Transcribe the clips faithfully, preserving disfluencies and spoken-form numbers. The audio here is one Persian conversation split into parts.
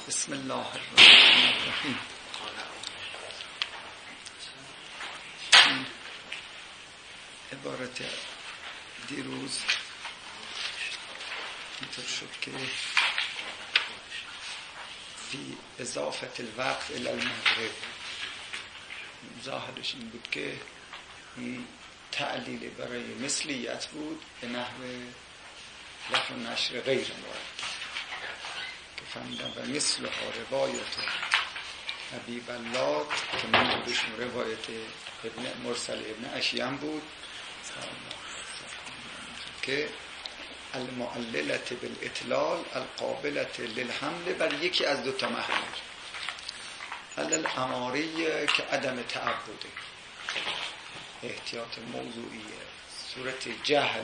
بسم الله الرحمن الرحیم. عبارت دیروز اینطور شد که فی اضافه الوقت الی المغرب، ظاهرش این بود که این تعلیل برای مثلیت بود به نحو لفظ نشر غیر مورد که فهمیدم و مثل ها روایت ابی ولاد که منظورشون روایت ابن مرسل ابن اشیم بود که المعللت بالاطلال القابلت للحمل بر یکی از دو تا محمل علل اماری که عدم تعبده، احتیاط موضوعیه، صورت جهل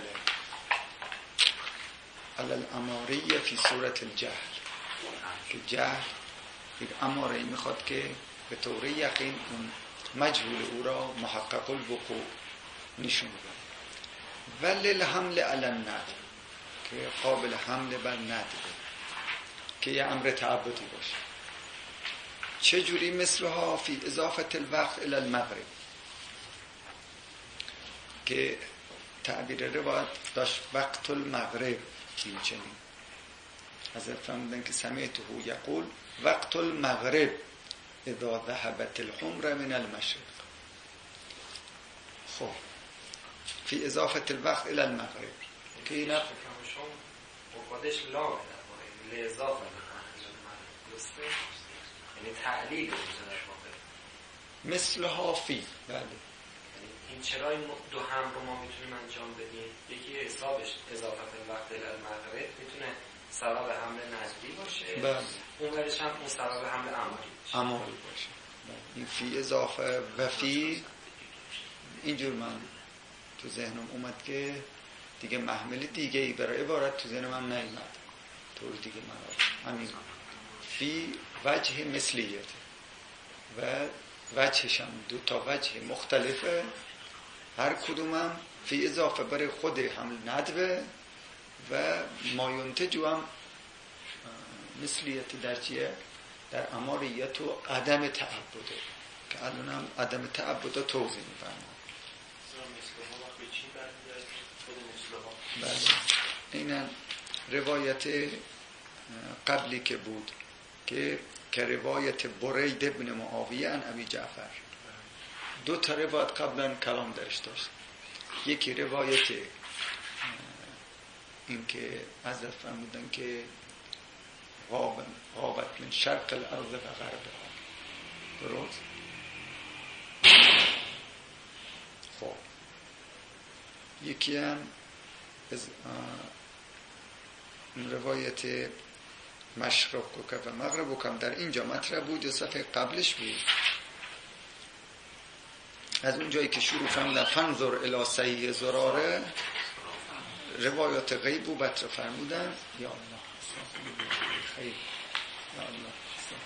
علل اماری فی صورت الجهل که جهل یک اماره میخواد که به طور یقین اون مجهول او را محقق الوقوع نشون بده و للحمل علی الندب که قابل حمل بر ندب که یه امر تعبدی باشه. چجوری مثلها فی اضافه الوقت الی المغرب که تعبیر روایت داشت وقت المغرب این چنین حضرت فرمودن که سمعته یقول وقت المغرب اذا ذهبت الحمر من المشرق. خب فی اضافه الوقت الی المغرب که اینا خودش لا در اضافه درسته، یعنی تعلیل در واقع مثلها فی. بله این چرا این دو هم رو ما میتونیم انجام بدیم؟ یکی حسابش اضافه الوقت الی المغرب میتونه سبب حمل نجدی باشه، بله اون ورش هم اون سبب حمل عملی باشه عملی باشه. این فی اضافه و فی اینجور من تو ذهنم اومد که دیگه محمل دیگه ای برای عبارت تو ذهن من نیومد، طور دیگه من همین فی وجه مثلیت و وجهش هم دو تا وجه مختلفه، هر کدومم فی اضافه برای خود حمل ندبه و ماینتجو هم مثلیت در چیه؟ در اماریت و عدم تعبده که الان هم عدم تعبده توضیح میفرمام. بله این روایت قبلی که بود که که روایت برید ابن معاویه عن ابی جعفر، دو تا روایت قبلا کلام درش داشت. یکی روایت این که حضرت فرمودن که غابت من شرق الارض و غربها، درست؟ خب یکی هم روایت مشرق و مغرب و کم در اینجا مطرح بود یا صفحه قبلش بود. از اون جایی که شروع فرمودن فنظر الی صحیح زراره روایات غیب و بطر فرمودن یا الله خیر یا الله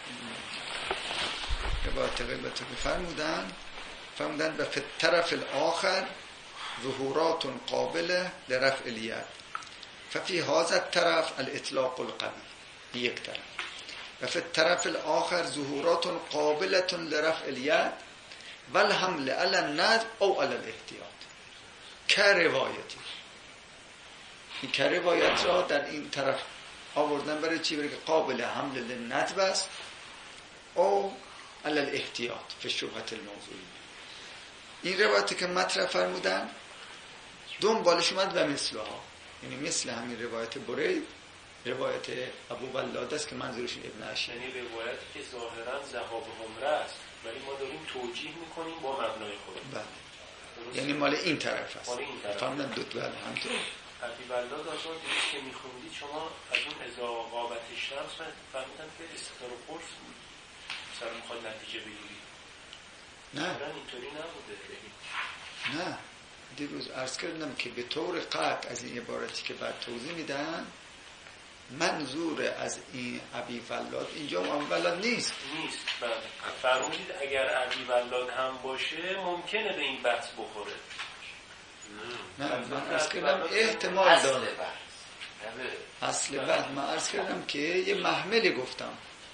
روایات غیبت فرمودن فرمودن و فی الطرف الاخر ظهورات قابله لرفع الید ففی هذا الطرف الاطلاق القوی یک طرف و فی الطرف الاخر ظهورات قابله لرفع الید والحمل علی الندب او علی الاحتیاط که روایتی. این که روایت را در این طرف آوردن برای چی؟ برای که قابل حمل للندب است او علی الاحتیاط فی شبهه الموضوعی. این روایتی که مطرح فرمودن دنبالش اومد و مثلها، یعنی مثل همین روایت برید روایت ابو ولاد است که منظورش ابن اشیم، یعنی روایتی که ظاهرا ذهاب عمره است ولی ما داریم توجیه میکنیم با مبنای خودمون. بله یعنی مال این طرف است. فهمیدن دو تا همینطور ابی ولاد آزاد دیگه که میخوندید شما از اون اذا غابت الشمس فهمیدن که استقرار و قرص بود مثلا میخواد نتیجه بگیرید. نه اینطوری نبوده. نه دیروز عرض کردم که به طور قطع از این عبارتی که بعد توضیح میدن منظور از این ابی ولاد اینجا ابی ولاد نیست نیست بله فرمودید اگر ابی ولاد هم باشه ممکنه به این بحث بخوره. نه من عرض کردم احتمال داره. اصل بحث من عرض کردم که یه محملی گفتم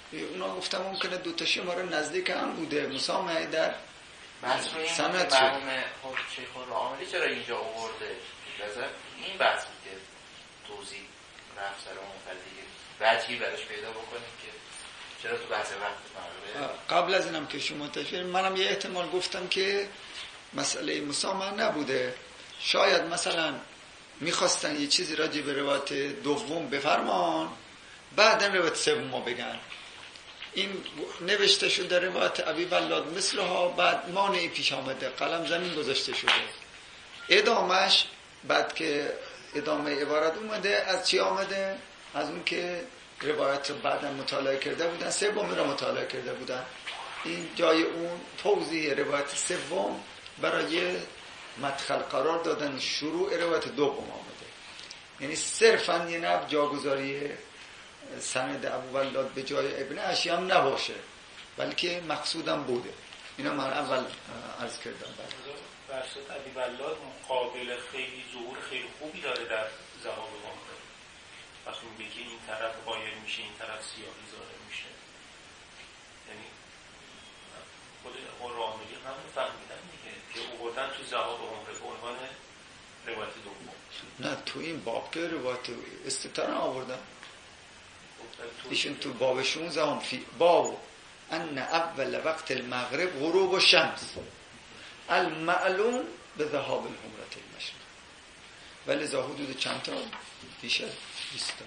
اونا گفتم ممکنه دوتا شماره نزدیک هم بوده. مسامحه در بحث رو این سند بود که مرحوم شیخ العاملی چرا اینجا آورده؟ لذا این بحث بود که توضیح رفت سر اون فردیه وجهی برش پیدا بکنیم که چرا تو بحث وقت مغربه. قبل از اینم که شما تشریح، منم یه احتمال گفتم که مسئله مسامحه نبوده، شاید مثلا میخواستن یه چیزی راجع به روایت دوم بفرمان بعدن روایت سوم بگن. این نوشته شده روایت ابی ولاد مثلها، بعد مانعی پیش آمده، قلم زمین گذاشته شده. ادامش بعد که ادامه عبارت اومده از چی آمده؟ از اون که روایت رو بعدا مطالعه کرده بودن، سوم رو مطالعه کرده بودن. این جای اون توضیح روایت سوم برای مدخل قرار دادن شروع روایت دوم آمده. یعنی صرفا یه نوع جاگذاری سند ابو ولاد به جای ابن اشیام نباشه، بلکه مقصودم بوده. اینا من اول عرض کردم. برسات ابی ولاد مقابل خیلی ظهور خیلی خوبی داره در ذهاب عمره. وقتی میگه این طرف غایب میشه، این طرف سیاهی ظاهر میشه، یعنی خود قرآنی هم فهمیدن دیگه که آوردن تو ذهاب عمره به عنوان روایت دوم. نه تو این باب که روایت استتاره آوردن ایشون تو باب شونزده هم فی باب ان اول وقت المغرب غروب الشمس المعلوم به ذهاب الحمرة المشرق، ولی ذا حدود چند تا؟ بیش از بیست تا.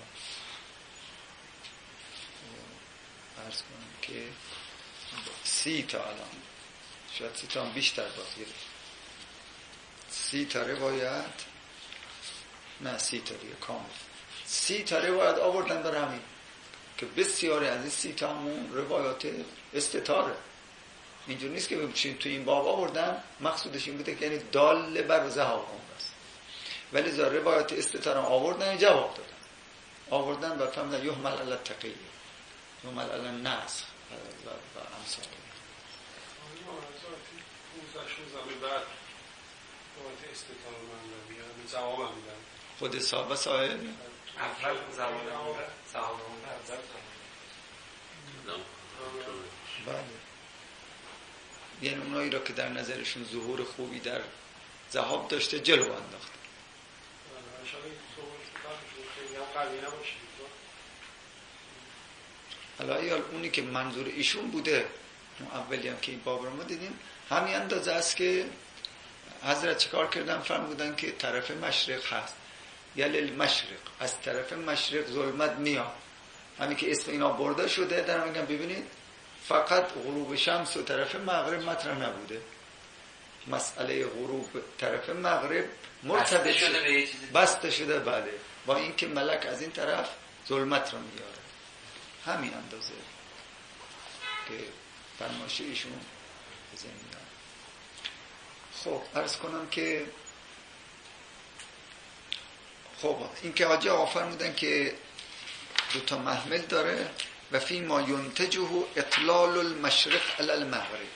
عرض کنم که سی تا الان، شاید سی تا هم بیشتر باید، سی تا روایت، نه سی تا دیگه کامل، سی تا روایت آوردن برای همین که بسیاری از این سی تا همون روایات استتاره. اینجور نیست که بچین تو این باب آوردن مقصودش این بوده که یعنی دال بر ذهاب عمره است، ولی ذا روایات استتاره آوردن جواب دادن، آوردن و فهمدن یحمل علی التقیه، یحمل علی النسخ و امثال. بعد روایت استتاره من میاد جواب هم میدن خود صاحب صاحب اول زمان عمره زمان عمره افضل بله. یعنی اونایی را که در نظرشون ظهور خوبی در ذهاب داشته جلو انداخته. حالا یا اونی که منظور ایشون بوده، اون اولی هم که این باب رو ما دیدیم همین اندازه است که حضرت چیکار کردن؟ فرمودن که طرف مشرق هست، یعنی المشرق، از طرف مشرق ظلمت میاد. همین که اسم اینا برده شده در میگم ببینید فقط غروب شمس و طرف مغرب مطرح نبوده، مسئله غروب طرف مغرب مرتبط شده به یه چیزی بسته شده. بله، با اینکه ملک از این طرف ظلمت رو میاره، همین اندازه که فرمایش ایشون بزنید. خب عرض کنم که خب این که حاجی آقا فرمودن که دو تا محمل داره و فی ما ینتجه اطلال المشرق علی المغرب.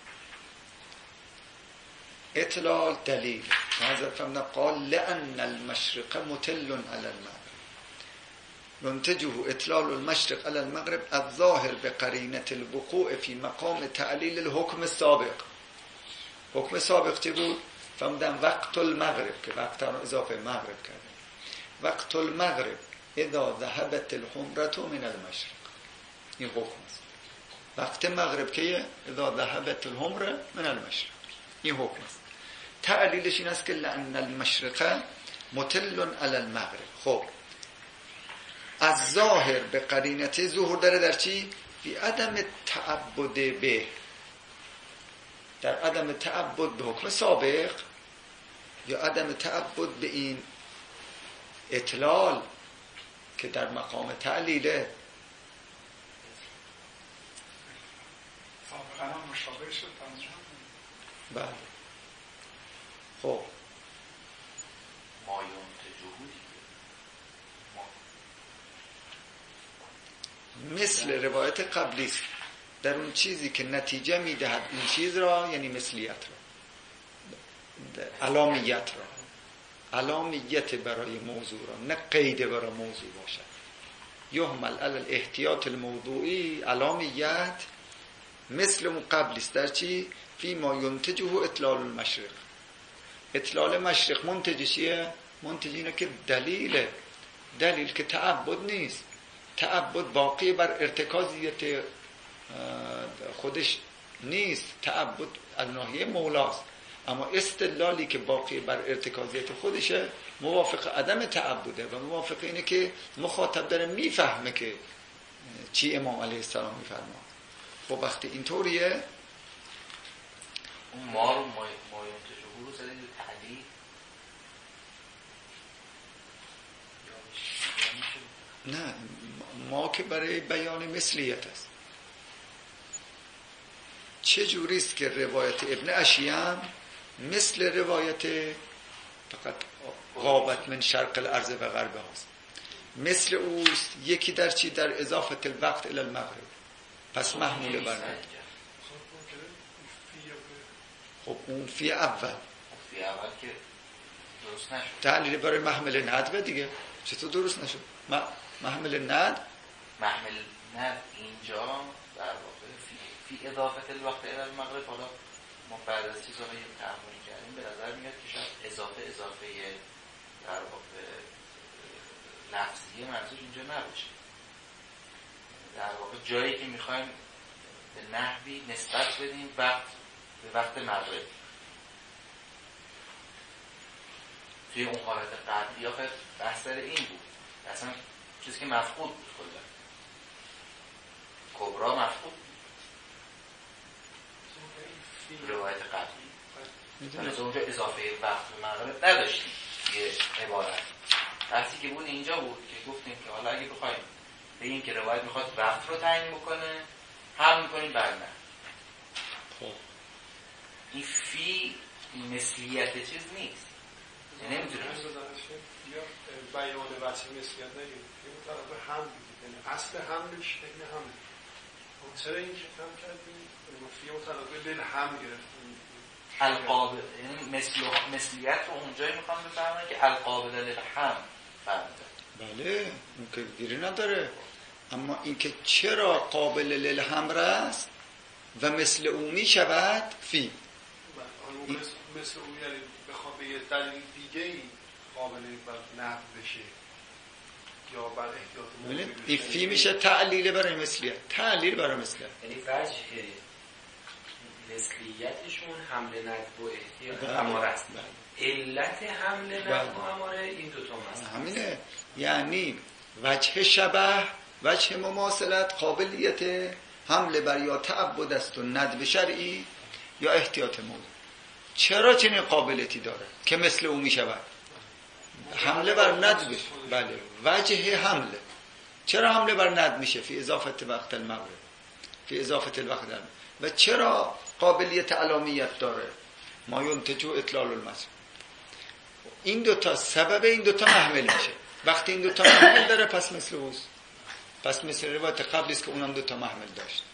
اطلال دلیل حضرت فرمودن قال لأن المشرق متل علی المغرب، ينتجه اطلال المشرق علی المغرب الظاهر بقرینة الوقوع فی مقام تعلیل الحکم السابق. حکم سابق چه بود؟ فرمودن وقت المغرب، که وقت رو اضافه مغرب کرده، وقت المغرب اذا ذهبت الحمرة من المشرق. این حکم است. وقت مغرب که اذا ذهبت الحمرة من المشرق، این حکم است. تعلیلش این است که لأن المشرق متل علی المغرب. خب از ظاهر به قرینته ظهور داره در چی؟ بی عدم تعبد به، در عدم تعبد به حکم سابق یا عدم تعبد به این اطلال که در مقام تعلیله. سابقا هم مشابه شد بله. خب مایون تجهودی مثل روایت قبلی است در اون چیزی که نتیجه میدهد این چیز را، یعنی مثلیت را، علامیت را، علامیت برای موضوع را، نه قید برای موضوع باشد. یحمل علی الاحتیاط الموضوعی علامت مثل اون قبلی است. در چی؟ فی ما ینتجه اطلال المشرق. اطلال مشرق منتج چیه؟ منتج اینه که دلیل دلیل که تعبد نیست، تعبد باقی بر ارتکازیت خودش نیست، تعبد از ناحیه مولاست، اما استدلالی که باقی بر ارتکازیت خودشه موافق عدم تعبده و موافق اینه که مخاطب داره میفهمه که چی امام علیه السلام میفرما. خب وقتی اینطوریه اون ما رو مایم تجهور رو زدید تعلیل نه، ما که برای بیان مثلیت است. چه جوریست که روایت ابن اشیم مثل روایت فقط غابت من شرق الارض و غربه هاست، مثل اوست. یکی در چی؟ در اضافت الوقت الى المغرب، پس محمول بر ند. خب اون فی اول فی اول که درست نشد، تعلیل برای محمل ند دیگه. چطور درست نشد؟ محمل ند محمل ند اینجا در واقع فی, فی اضافت الوقت الى المغرب. حالا ما بعد از چیزهای تعاملی کردیم به نظر میاد که شاید اضافه اضافه در واقع لفظی منظور اینجا نباشه. در واقع جایی که میخوایم به نحوی نسبت بدیم وقت به وقت مغرب، توی اون حالت قبلی آخه بحث سر این بود، اصلا چیزی که مفقود بود کلا کبرا مفقود بود روایت قبلی. مثلا اونجا اضافه وقت به مغرب نداشتیم یه عبارت. بحثی که بود اینجا بود که گفتیم که حالا اگه بخوایم به این که روایت میخواد وقت رو تعیین بکنه هم میکنیم بر نه. خب این فی مثلیت چیز نیست، نمیدونم یا بیان وصف مثلیت نگیم این طرف هم بگید، اصل حملش این همه. چرا این که کم کردیم فی اون طرف دل هم گرفتیم القابل، یعنی مثلیت رو اونجایی میخوام بفهمن که القابل للهم فهمده. بله اون که گیری نداره، اما اینکه چرا قابل للهم است و مثل او میشود فی مثل, مثل او یعنی بخواه به یه دلیل دیگه ای قابل بر نقد بشه یا بر احتیاط موضوعی بشه. این فی میشه تعلیل برای مثلیت، تعلیل برای مثلیت، یعنی وجه مثلیتشون حمل ند و احتیاط اماره است. علت حمل ند و اماره این دوتا هست. همینه، یعنی وجه شبه، وجه مماثلت، قابلیت حمل بر یا تعبد است و ندب شرعی یا احتیاط موضوع. چرا چنین قابلیتی داره که مثل او میشود؟ حمله بر ند. بله وجه حمله. چرا حمله بر ند میشه؟ فی اضافت وقت المغرب، فی اضافت الوقت المغرب. و چرا قابلیت علامیت داره؟ ما ینتجو اطلال المسلم. این دوتا سبب این دوتا محمل میشه. وقتی این دوتا محمل داره پس مثل اوست، پس مثل روایت قبلی است که اونم دوتا محمل داشت.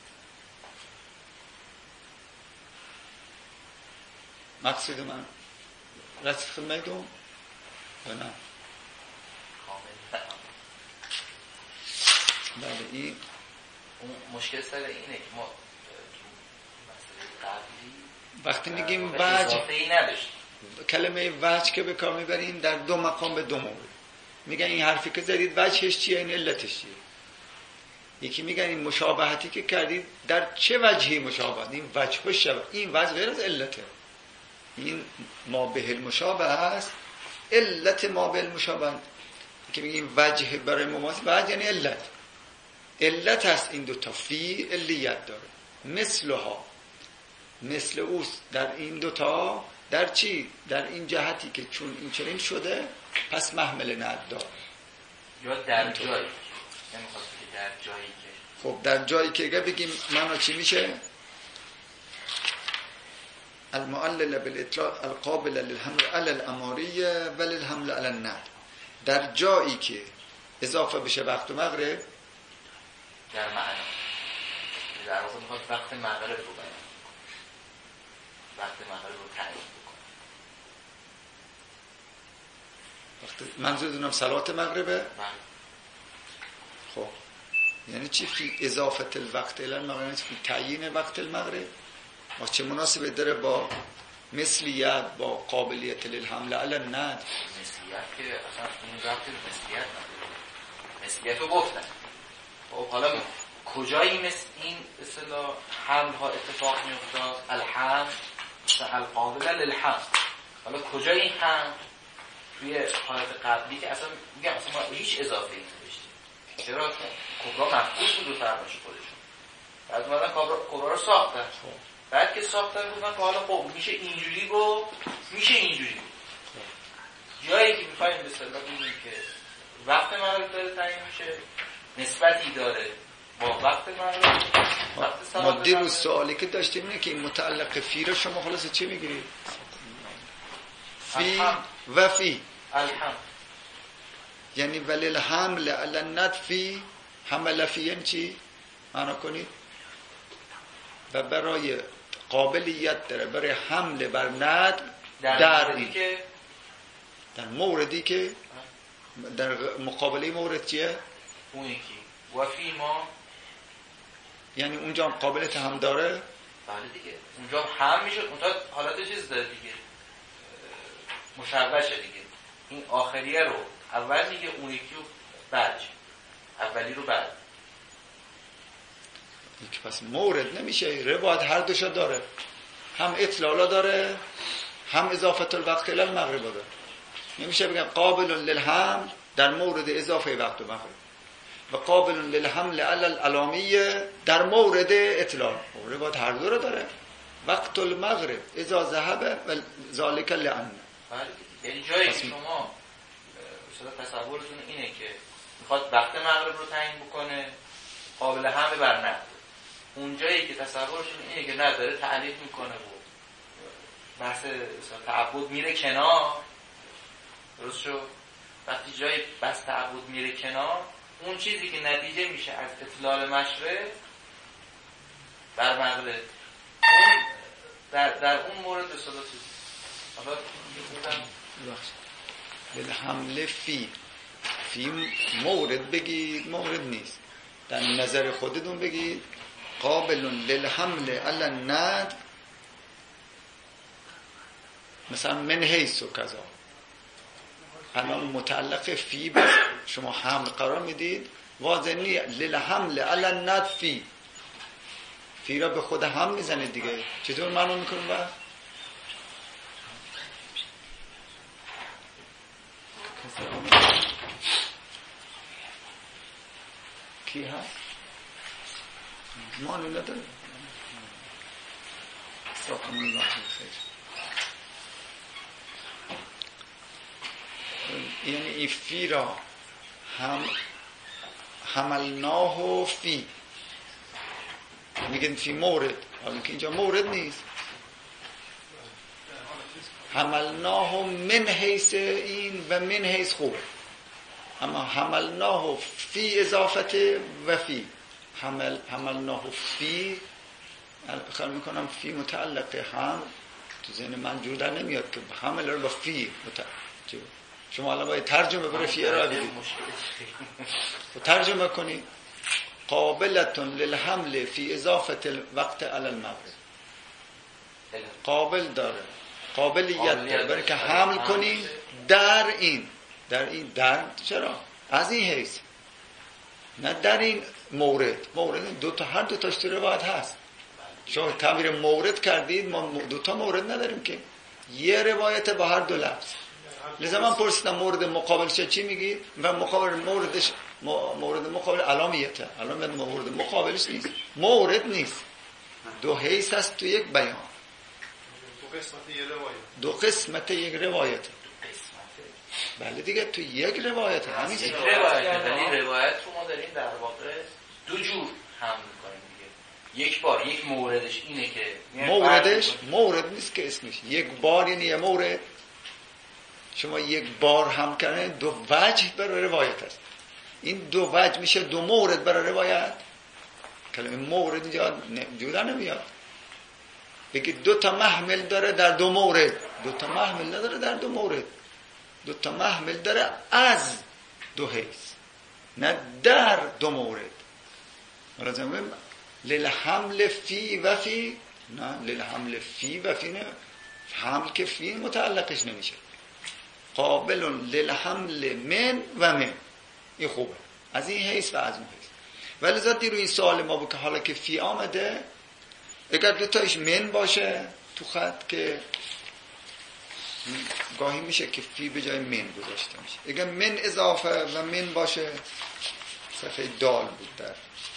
مقصود من رسید خدمتتون یا نه؟ بله این مشکل سر اینه که ما مسئله قبلی وقتی میگیم وجه اضافه‌ای نداشتیم. کلمه وجه که به کار میبریم در دو مقام به دو مورد. میگن این حرفی که زدید وجهش چیه، این علتش چیه. یکی میگن این مشابهتی که کردید در چه وجهی مشابهت، این وجه و شبه، این وجه غیر از علته. این ما به المشابه است، علت ما به المشابه که میگیم وجه برای مماثل، وجه یعنی علت، علت هست. این دوتا فی علیت داره، مثلها مثل اوست در این دوتا. در چی؟ در این جهتی که چون این چنین شده پس محمل ند داره. یا در جایی نمیخواد که در جایی که خب در جایی که اگه بگیم معنا چی میشه؟ المعلل بالاطلاق القابل للحمل علی الاماریه و للحمل علی الند. در جایی که اضافه بشه وقت مغرب در معنا در واقع میخواد وقت مغرب رو بیان، وقت مغرب رو تعیین بکنه. وقت منظور دونم صلات مغربه. من خب یعنی چی فی اضافت الوقت الی المغرب؟ یعنی فی تعیین وقت المغرب. ما چه مناسبت داره با مثلیت، با قابلیت للحمل علی الند؟ مثلیت که اصلا این ربطی به مثلیت نداره. مثلیت رو گفتن. خب حالا کجایی مثل این اصطلاح حمل ها اتفاق میافتاد؟ الحمل القابل للحمل. حالا کجای این حمل؟ توی حالت قبلی که اصلا میگم اصلا ما هیچ اضافه ای نداشتیم. چرا؟ کبرا مفقود بود رو فرمایش خودشون. بعد اومدن کبرا رو ساختن. بعد که ساختن گفتن که حالا خب میشه اینجوری و میشه اینجوری. جایی که میخوایم به اصطلاح بگیم که وقت مغرب داره تعیین میشه، نسبتی داره با وقت مغرب. ما دیروز سوالی که داشتیم اینه که این متعلق فی رو شما خلاصه چی میگیرید؟ فی و فی الحمد، یعنی ولی الحمل علی الند فی حمل فی یعنی چی؟ معنا کنید. و برای قابلیت داره برای حمل بر ند در, در موردی که در موردی که در مقابله مورد چیه؟ اون یکی و فی ما، یعنی اونجا قابلیت هم داره. بله دیگه اونجا هم میشه. اونجا حالت چیز داره دیگه، مشوشه دیگه. این آخریه رو اول میگه، اون یکی رو بعد، اولی رو بعد. یک پس مورد نمیشه. روایت هر دوشا داره، هم اطلالا داره هم اضافت الوقت الی المغرب داره. نمیشه بگم قابل للحمل در مورد اضافه وقت مغرب و قابل للحمل علی الالامیه در مورد اطلال. روایت هر دو رو داره. وقت المغرب اذا ذهب و ذالک لعن. یعنی جایی که شما مثلا تصورتون اینه که میخواد وقت مغرب رو تعیین بکنه قابل حمل بر نه، اون جایی که تصورشون اینه که نه داره تعلیق میکنه و بحث تعبد میره کنار، درست شد؟ وقتی جای بحث تعبد میره کنار، اون چیزی که نتیجه میشه از اطلال مشرق بر مغرب، اون در, در اون مورد به صدا چیزی حالا بالحمل فی فی مورد بگید مورد نیست، در نظر خودتون بگید قابل للحمل علی الند، مثلا من حیث و کذا. الان متعلق فی بس شما حمل قرار میدید، واضح نیه للحمل علی الند فی فی را به خود هم میزنید دیگه. چطور معلوم میکنیم؟ با کی هست؟ مانو نداره. ساقم الله خیر. یعنی این فی را هم حملناه فی میگن فی مورد، حالا که اینجا مورد نیست. حملناه من حیث این و من حیث خوب، اما حملناه فی اضافت و فی حمل حملناه فی خیال میکنم فی متعلق هم تو ذهن من جور در نمیاد که حمل رو با فی متعلق. شما الان باید ترجمه برای فی ارائه بدید و ترجمه کنید قابلتون للحمل فی اضافت الوقت علی المغرب. قابل داره، قابلیت داره برای که حمل کنید در این در این در چرا؟ از این حیث، نه در این مورد. مورد دو تا، هر دو تاش تو روایت هست. شما تعبیر مورد کردید، ما دو تا مورد نداریم که یه روایت با هر دو لفظ. لذا من پرسیدم مورد مقابلش چی میگی؟ و مقابل موردش مورد مقابل علامیته. علامیت مورد مقابلش نیست، مورد نیست، دو حیث هست تو یک بیان، دو قسمت یک روایت، دو قسمت یک روایت. بله دیگه تو یک روایت همین یک روایت. ولی روایت رو ما داریم در واقع دو جور حمل می‌کنیم دیگه. یک بار یک موردش اینه که موردش مورد نیست که اسمش یک بار، یعنی یه مورد. شما یک بار هم کردن دو وجه برای روایت هست. این دو وجه میشه دو مورد برای روایت. کلمه مورد اینجا جدا نمیاد. بگی دو تا محمل داره در دو مورد، دو تا محمل نداره در دو مورد. دو تا محمل داره از دو حیث، نه در دو مورد. مرادم للحمل فی و فی، نه للحمل فی و فی، نه حمل که فی متعلقش نمیشه. قابل للحمل من و من، این خوبه از این حیث و از اون حیث. ولی ذاتی روی این سوال ما بود که حالا که فی آمده، اگر دوتایش من باشه تو خط که گاهی میشه که فی به جای من گذاشته میشه. اگر من اضافه و من باشه، صفحه دال بود در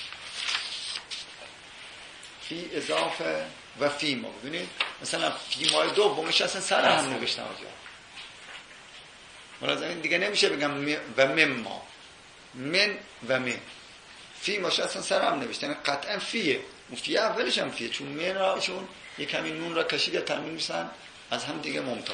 فی اضافه و فی ما ببینید مثلا فی مای دومش اصلا سر هم نوشتم آجا ملازم دیگه نمیشه بگم و من ما، من و من، فی ماش اصلا سر هم نوشته، یعنی قطعا فیه، اون فیه اولش هم فیه، چون من را چون یک همین نون را کشید یا تنوین میسن از هم دیگه ممتاز.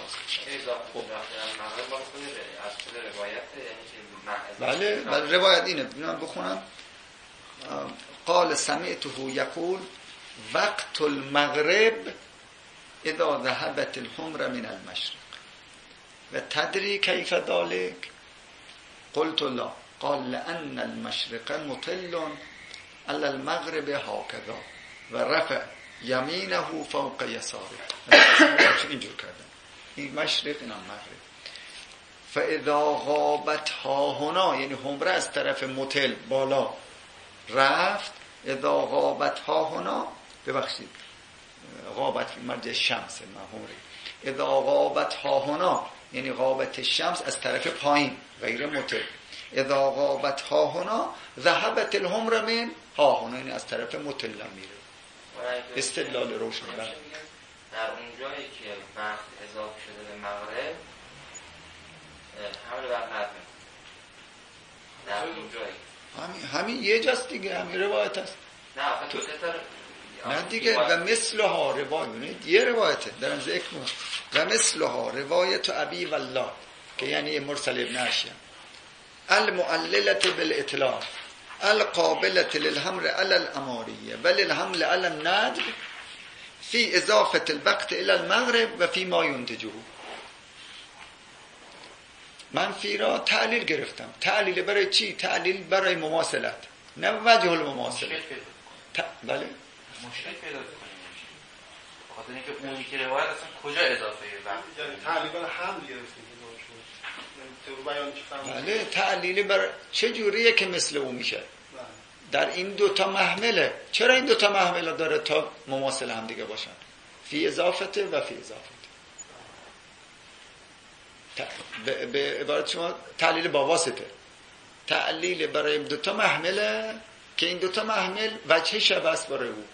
بله بله روایت اینه. من بخونم. قال سمعته یقول وقت المغرب اذا ذهبت الحمر من المشرق و تدری کیف ذلك؟ قلت لا. قال لأن المشرق مطل على المغرب هكذا و رفع یمینه فوق یساره. اینجور کردم، این مشرق این هم مغرب. فاذا غابت ها هنا، یعنی حمره از طرف مطل بالا رفت، اذا غابت ها هنا، ببخشید غابت مرجع شمس حمره، اذا غابت ها هنا یعنی غابت شمس از طرف پایین غیر مطل، اذا غابت ها هنا ذهبت الحمر من ها هنا یعنی از طرف مطل میره. استدلال روشن. در اون جایی که وقت اضافه شده به مغرب حمل بر ندم در اون جایی همین همین یه جاست دیگه، همین روایت است. نه آخه تو ستاره نه دیگه و مثلها روایت بینید یه روایته درم ذکر کنم و مثلها روایت ابی والله که یعنی مرسل ابن اشیاء المعللة بالاطلاق القابلة للحمل على الاماریه ولی الحمل على الندب فی اضافه الوقت الى المغرب و فی ما ينتجه. من فی را تعلیل گرفتم. تعلیل برای چی؟ تعلیل برای مماثلت، نه وجه المماثله. ت... بله مشکل پیدا کنیم خاطر اینکه اونی که روایت اصلا کجا اضافه وقت، یعنی تعلیل برای حمل گرفتیم بله تعلیل بر چه جوریه که مثل اون میشه در این دوتا محمله. چرا این دوتا محمله داره تا مماثل هم دیگه باشن؟ فی اضافته و فی اضافته. به عبارت شما تعلیل با واسطه، تعلیل برای دوتا محمله که این دوتا محمل وجه شبه است برای او.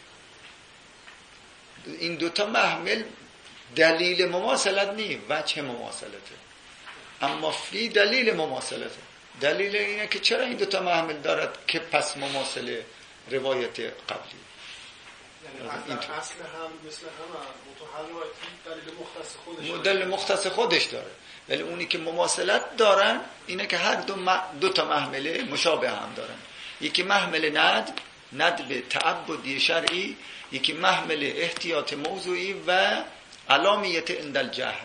این دوتا محمل دلیل مماثلت نی، وجه مماثلته. اما فی دلیل مماثلته. دلیل اینه که چرا این دوتا محمل دارد که پس مماثل روایت قبلی. یعنی اصل هم مثل هم متحل روایتی دلیل مختص خودش دلیل مختص خودش داره، ولی اونی که مماثلت دارن اینه که هر دو, م... دو تا محمله مشابه هم دارن. یکی محمل ندب، ندب تعبدی شرعی، یکی محمل احتیاط موضوعی و علامیت عند الجهل.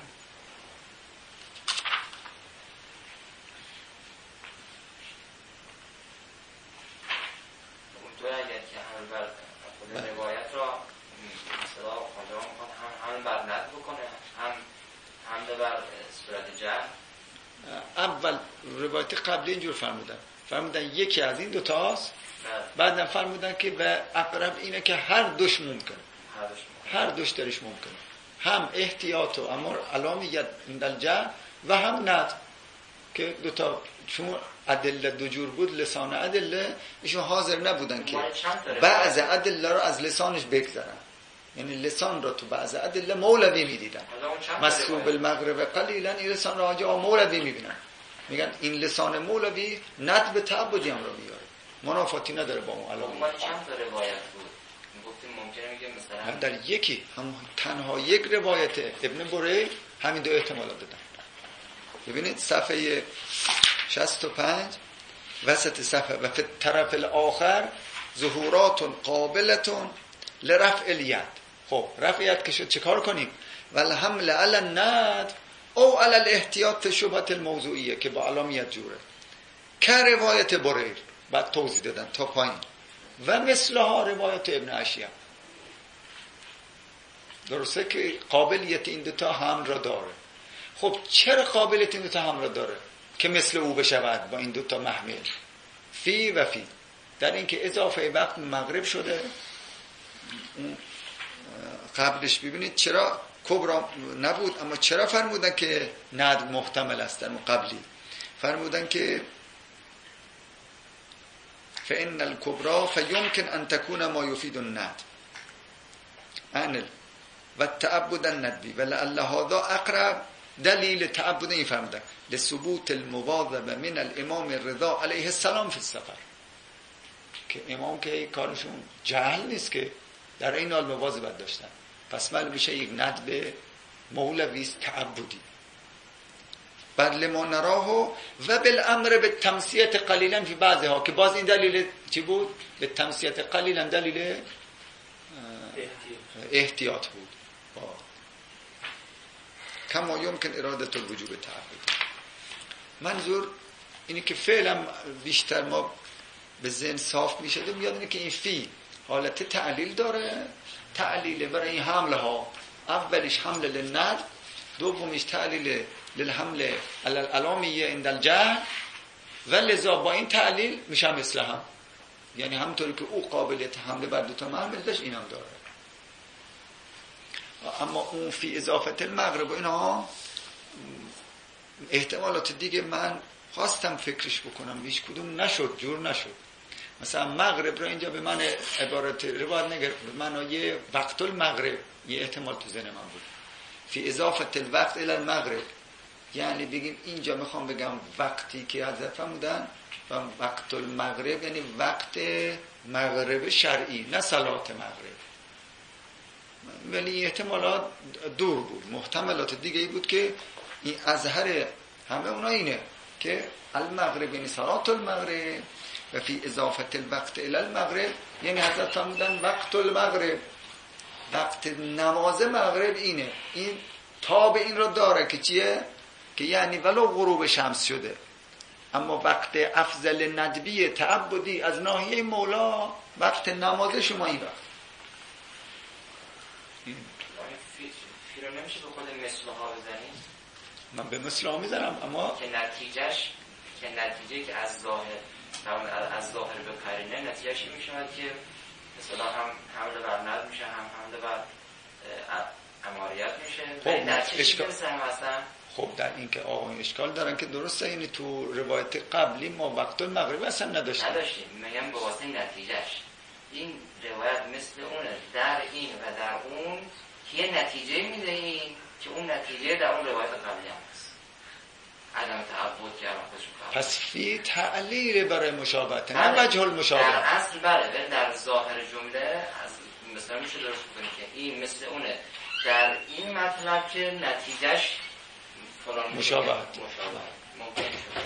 روایت را مثلا خواجه میخواد هم هم بر ند بکنه هم هم بر صورت جهل. اول روایت قبلی اینجور فرمودن فرمودن یکی از این دوتاست، بعدم فرمودن که و اقرب اینه که هر دوش ممکنه، هر دوش درش ممکنه، هم احتیاط و امر علامیت عند جهل و هم ند که دوتا چون ادله دو جور بود. لسان ادله ایشون حاضر نبودن که بعض ادله رو از لسانش بگذارن، یعنی لسان رو تو بعض ادله مولوی میدیدن. مسروب المغرب قلیلا این لسان رو آجا مولوی میبینن، میگن این لسان مولوی ندب تعبدی هم رو میاره، منافاتی نداره با اون علامه. ما چند تا روایت بود میگفتیم ممکنه میگه مثلا در یکی هم تنها یک روایت ابن بری همین دو احتمالات دادن. ببینید صفحه شصت و پنج وسط صفحه و فی طرف الاخر ظهورات قابلتون لرفع الید. خب رفع ید که شد چه کار کنیم؟ والحمل علی الند او علی الاحتیاط شبهت الموضوعیه که با علامیت جوره که روایت بریر. بعد توضیح دادن تا پایین و مثلها روایت ابن اشیب. درسته که قابلیت این دوتا هم را داره. خب چرا قابلیت این دوتا هم را داره که مثل او بشود با این دوتا محمل فی و فی؟ در اینکه اضافه وقت مغرب شده. قبلش ببینید چرا کبرا نبود، اما چرا فرمودن که ند محتمل است؟ در قبلی فرمودن که فإن الكبرى فيمكن أن تكون ما يفيد الند عن والتعبد الندبي ولعل هذا أقرب دلیل تعبد. این فرمودن لثبوت المواظبه من الامام الرضا علیه السلام فی السفر، که امام که کارشون جهل نیست، که در این حال مواظبت داشتن، پس معلوم میشه یک ندب مولویست تعبدی. بر لما نراه و بالامر به تمسیت قلیلا فی بعضها، که باز این دلیل چی بود؟ به تمسیت قلیلا دلیل احتیاط بود. کما یمکن اراده الوجوب تعبد. منظور اینه که فعلا بیشتر ما به ذهن صاف میشه و میاد اینه که این فی حالت تعلیل داره، تعلیل برای این حمله ها، اولیش حمله للند، دومیش تعلیل للحمل الالامیه عند الجهل، و لذا با این تعلیل میشه مثل هم، یعنی همونطوری که او قابلیت حمله بر دوتا محمل داشت اینم داره. اما اون فی اضافت المغرب و اینها احتمالات دیگه من خواستم فکرش بکنم، هیچ کدوم نشد، جور نشد. مثلا مغرب رو اینجا به من عبارت روایت نگرفت، به معنای وقت المغرب یه احتمال تو ذهن من بود، فی اضافت الوقت الی المغرب، یعنی بگیم اینجا میخوام بگم وقتی که حضرت فرمودن و وقت المغرب یعنی وقت مغرب شرعی، نه صلات مغرب. ولی احتمالات دور بود. محتملات دیگه ای بود که این اظهر همه اونا اینه که المغرب یعنی صلات المغرب و فی اضافت الوقت الی المغرب، یعنی حضرت فرمودن وقت المغرب، وقت نماز مغرب اینه. این تاب این رو داره که چیه؟ که یعنی ولو غروب شمس شده، اما وقت افضل ندبی تعبدی از ناحیه مولا وقت نماز شما این وقت. فی رو نمیشه به خود مثلها بزنید؟ من به مثلها میزنم، اما که نتیجهش که نتیجه که از ظاهر از ظاهر به قرینه نتیجهش میشه که مثلا هم حمله بر ند میشه، هم حمله بر اماریت میشه. خب نتیجه اشکال مثلا خب در این که آقایون اشکال دارن که درسته، اینی تو روایت قبلی ما وقت المغرب اصلا نداشتیم نداشتیم میگم به واسطه نتیجهش این روایت مثل اونه در این و در اون که یه نتیجه میده، این که اون نتیجه در اون روایت قبلی هم هست، عدم تعبد کردن خودشون قبل. پس فی تعلیل برای مشابهت نه وجه المشابهت. در اصل بله، در ظاهر جمله از مثلا میشه درست کنید که این مثل اونه در این مطلب که نتیجهش فلان مشابهت مشابهت ممکن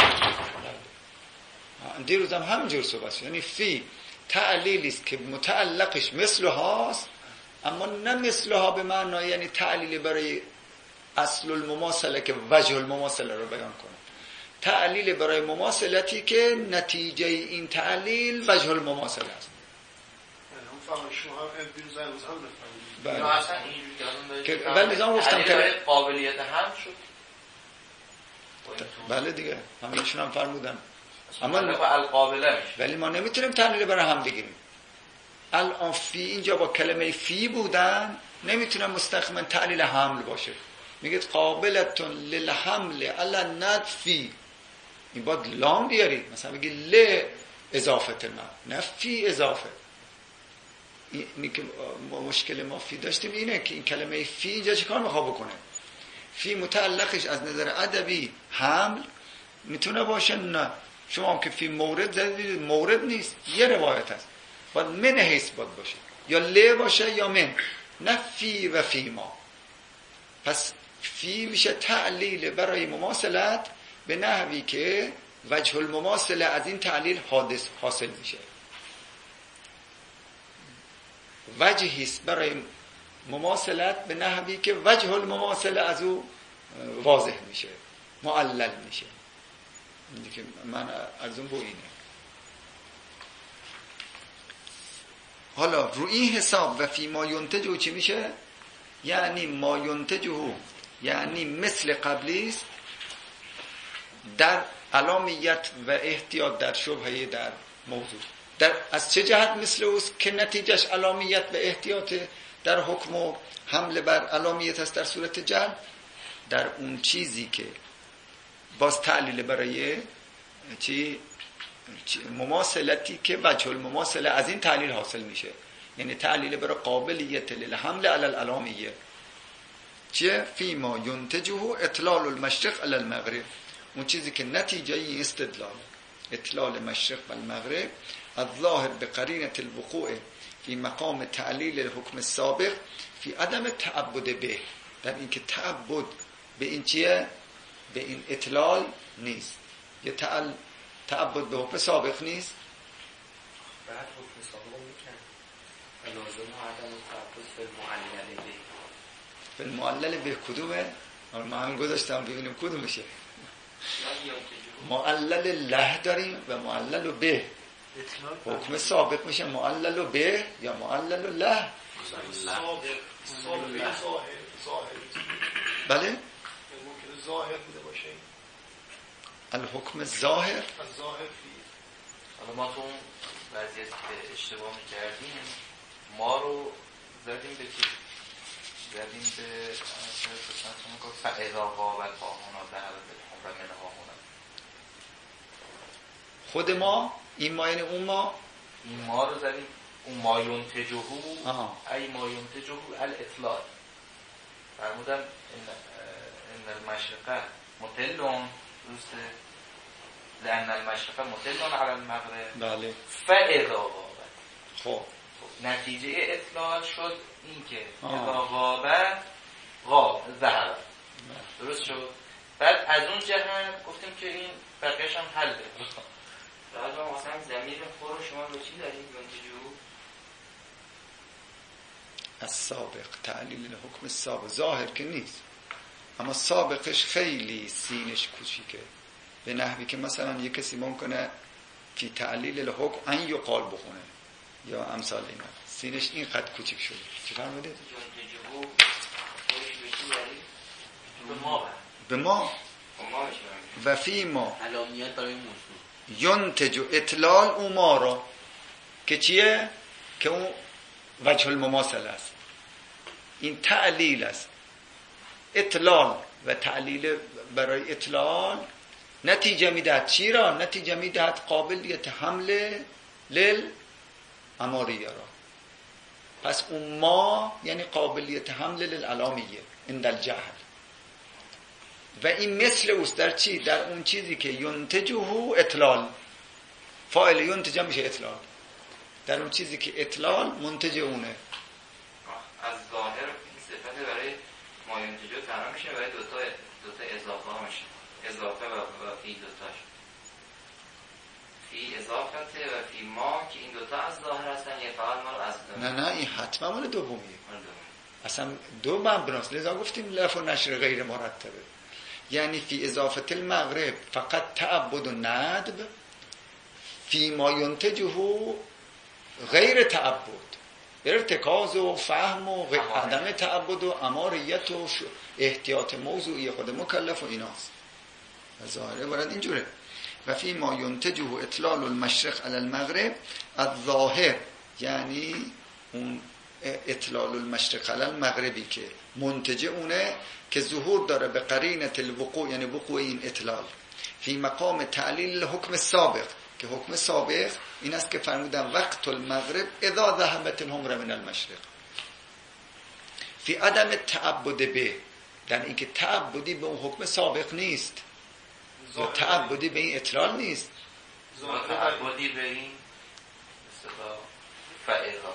شد. دیروز هم همینجور صحبت شد، یعنی فی تعلیلی است که متعلقش مثلهاست، اما نه مثلها به معنای یعنی تعلیل برای اصل المماثله که وجه المماثله رو بیان کنه، تعلیل برای مماثلتی که نتیجه این تعلیل وجه المماثله است. هم فهم شما هم دیروز هم بفهمید. بله. یا اصلا اینجوری که ولی نظام گفتم که قابلیت هم شد. بله دیگه همینشون هم فرمودن، اما القابله میشه. ولی ما نمیتونیم تعلیل برای هم بگیریم. الان فی اینجا با کلمه فی بودن نمیتونم مستقیما تعلیل حمل باشه. میگید قابلتون للحمل علی ند فی، این باید لام بیارید، مثلا بگید ل اضافت ما، نه فی اضافه. اینی که مشکل ما فی داشتیم اینه که این کلمه فی اینجا چه کار میخواد بکنه؟ فی متعلقش از نظر ادبی حمل میتونه باشه، نه شما هم که فی مورد زدید، مورد نیست، یه روایت هست، باید من حیث باید باشه، یا ل باشه یا من، نه فی و فی ما. پس فی میشه تعلیل برای مماثلت به نحوی که وجه المماثله از این تعلیل حادث حاصل میشه، وجهیست برای مماثلت به نحوی که وجه المماثله از او واضح میشه، معلل میشه. اینی که من از اون بو اینه حالا رو این حساب و فی ما ینتجه چی میشه؟ یعنی ما ینتجه یعنی مثل قبلی است در علامیت و احتیاط در شبهه در موضوع. در از چه جهت مثل اوست که نتیجهش علامیت و احتیاط در حکم و حمله بر علامیت است در صورت جلب؟ در اون چیزی که باز تعلیل برای چی مماثلتی که وجه المماثله از این تعلیل حاصل میشه، یعنی تعلیل برای قابلیت للحمل علی الالامیه چیه؟ فی ما ینتجه اطلال المشرق علی المغرب، اون چیزی که نتیجه ای استدلال اطلال مشرق و المغرب الظاهر بقرینه الوقوع فی مقام تعلیل الحکم السابق فی عدم تعبد به، در اینکه تعبد به این چیه؟ به این اطلال نیست، یه تعل... تعبد به حکم سابق نیست. بعد حکم سابق رو میکن و لازم عدم تعبد فی المعلل به. فی المعلل به کدومه؟ ما هم گذاشتم ببینیم کدومشه. معلل له داریم و معلل به. حکم سابق میشه معلل به یا معلل له؟ سابق سابق ظاهر ظاهر بله؟ ممکنه ظاهر بوده باشه الحکم ظاهر از ظاهر فی. حالا ما تو اون وضعیتی که اشتباه میکردیم ما رو زدیم به چی؟ زدیم به فعضا قابل خواهونا ذهب بالحکم و منها هونا. خود ما این ما یعنی اون ما این ما رو زدیم اون ما ینتجهو ای ما ینتجهو الاطلاع فرمودم ان المشرقه مطلون درسته لأن المشرقه مطلون على المغرب بله فاذا غابت. خب نتیجه اطلاع شد این که اذا غابت غاب ذهب درست شد. بعد از اون جهت گفتیم که این بقیه‌اش هم حل بده. بعد ما مثلا ضمیر خور شما به چی دارید منتجو؟ از سابق تعلیل حکم سابق ظاهر که نیست، اما سابقش خیلی سینش کوچیکه، به نحوی که مثلا یک کسی ممکنه فی تعلیل الحکم ان یقال بخونه یا امثال اینا، سینش این قد کوچیک شده. چی فرمودید؟ منتجو خورش به چی دارید؟ به ما به ما و فی ما علامیت برای موضوع ینتج اطلال او ما را که چیه؟ که اون وجه المماثل است، این تعلیل است. اطلال و تعلیل برای اطلال نتیجه میدهد چی را؟ نتیجه میدهد قابلیت حمل لل اماریه را. پس اون ما یعنی قابلیت حمل لل علامیه عند الجهل و این مثل اوست در چی؟ در اون چیزی که ینتجه اطلال، فاعل ینتجه میشه اطلال، در اون چیزی که اطلال منتج اونه. از ظاهر صفت برای ما ینتجه تنها میشه برای دوتا دوتا اضافه ها میشه، اضافه و, و فی دوتاش، فی اضافته و فی ما که این دوتا از ظاهر هستن یه فعال ما رو از نه نه این حتما مال دومیه، اصلا دو مبناست، لذا گفتیم لف و نشر غیر مرتبه. یعنی فی اضافت المغرب فقط تعبد و ندب، فی ما ینتجه غیر تعبد، ارتکاز و فهم و عدم تعبد و اماریت و احتیاط موضوعی خود مکلف و ایناست. ظاهره برد اینجوره. و فی ما ینتجه اطلال المشرق علی المغرب الظاهر، یعنی اون اطلال المشرق علی المغربی که منتج اونه که ظهور داره به قرینه الوقوع، یعنی وقوع این اطلال فی مقام تعلیل حکم سابق، که حکم سابق این است که فرمودن وقت المغرب اذا ذهبت الحمر من المشرق، فی عدم تعبد به، در اینکه تعبدی به اون حکم سابق نیست یا تعبدی به این اطلال نیست، تعبدی به این استفا فائقا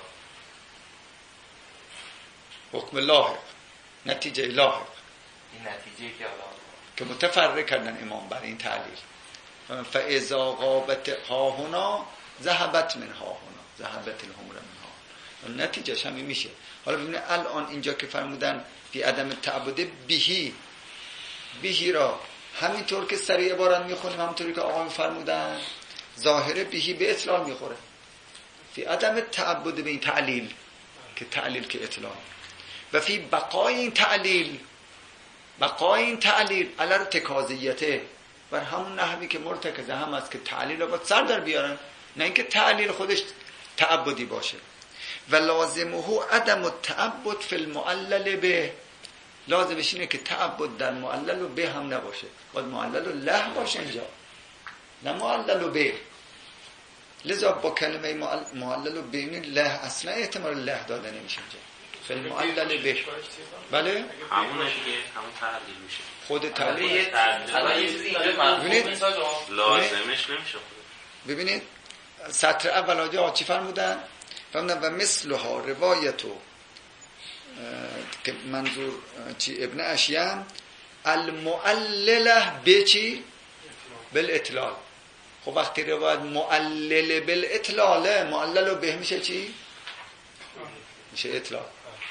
حکم لاحق، نتیجه لاحق، این نتیجه که الان که متفرق کردن امام بر این تعلیل. فاذا غابت ها هنا ذهبت من ها هنا ذهبت الحمر من ها، نتیجهش همین میشه. حالا ببینید الان اینجا که فرمودن فی عدم تعبد بهی، بهی را همینطور که سریع عبارت میخونیم همونطوری که آقا فرمودن ظاهر بهی به اطلال میخوره، فی عدم تعبد به این تعلیل که تعلیل که اطلاع و فی بقای این تعلیل بقای این تعلیل علی ارتکازیته بر همون نحوی که مرتکزه هم است که تعلیل رو باید سر در بیارن، نه اینکه تعلیل خودش تعبدی باشه. و لازمه عدم التعبد فی المعلل به، لازمش اینه که تعبد در معلل و به هم نباشه، باید معلل و له باشه اینجا، نه معلل و به. لذا با کلمه معلل و به له اصلا احتمال له داده نمیشه اینجا، فی المعلل به. بله همونه دیگه، همون تعلیل میشه، خود تعلیل. ببینید لازمش نمیشه. ببینید سطر اول آجا چی فرمودن؟ فرمودن و مثلها روایتو که منظور چی ابن اشیم المعلله به چی؟ بالاطلال. خب وقتی روایت معلل بالاطلاله، معلل به میشه چی؟ میشه اطلال.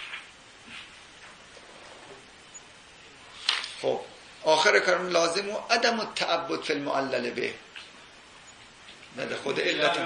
خب آخر کارم لازم و عدم التعبد فی المعلل به، نه خود علت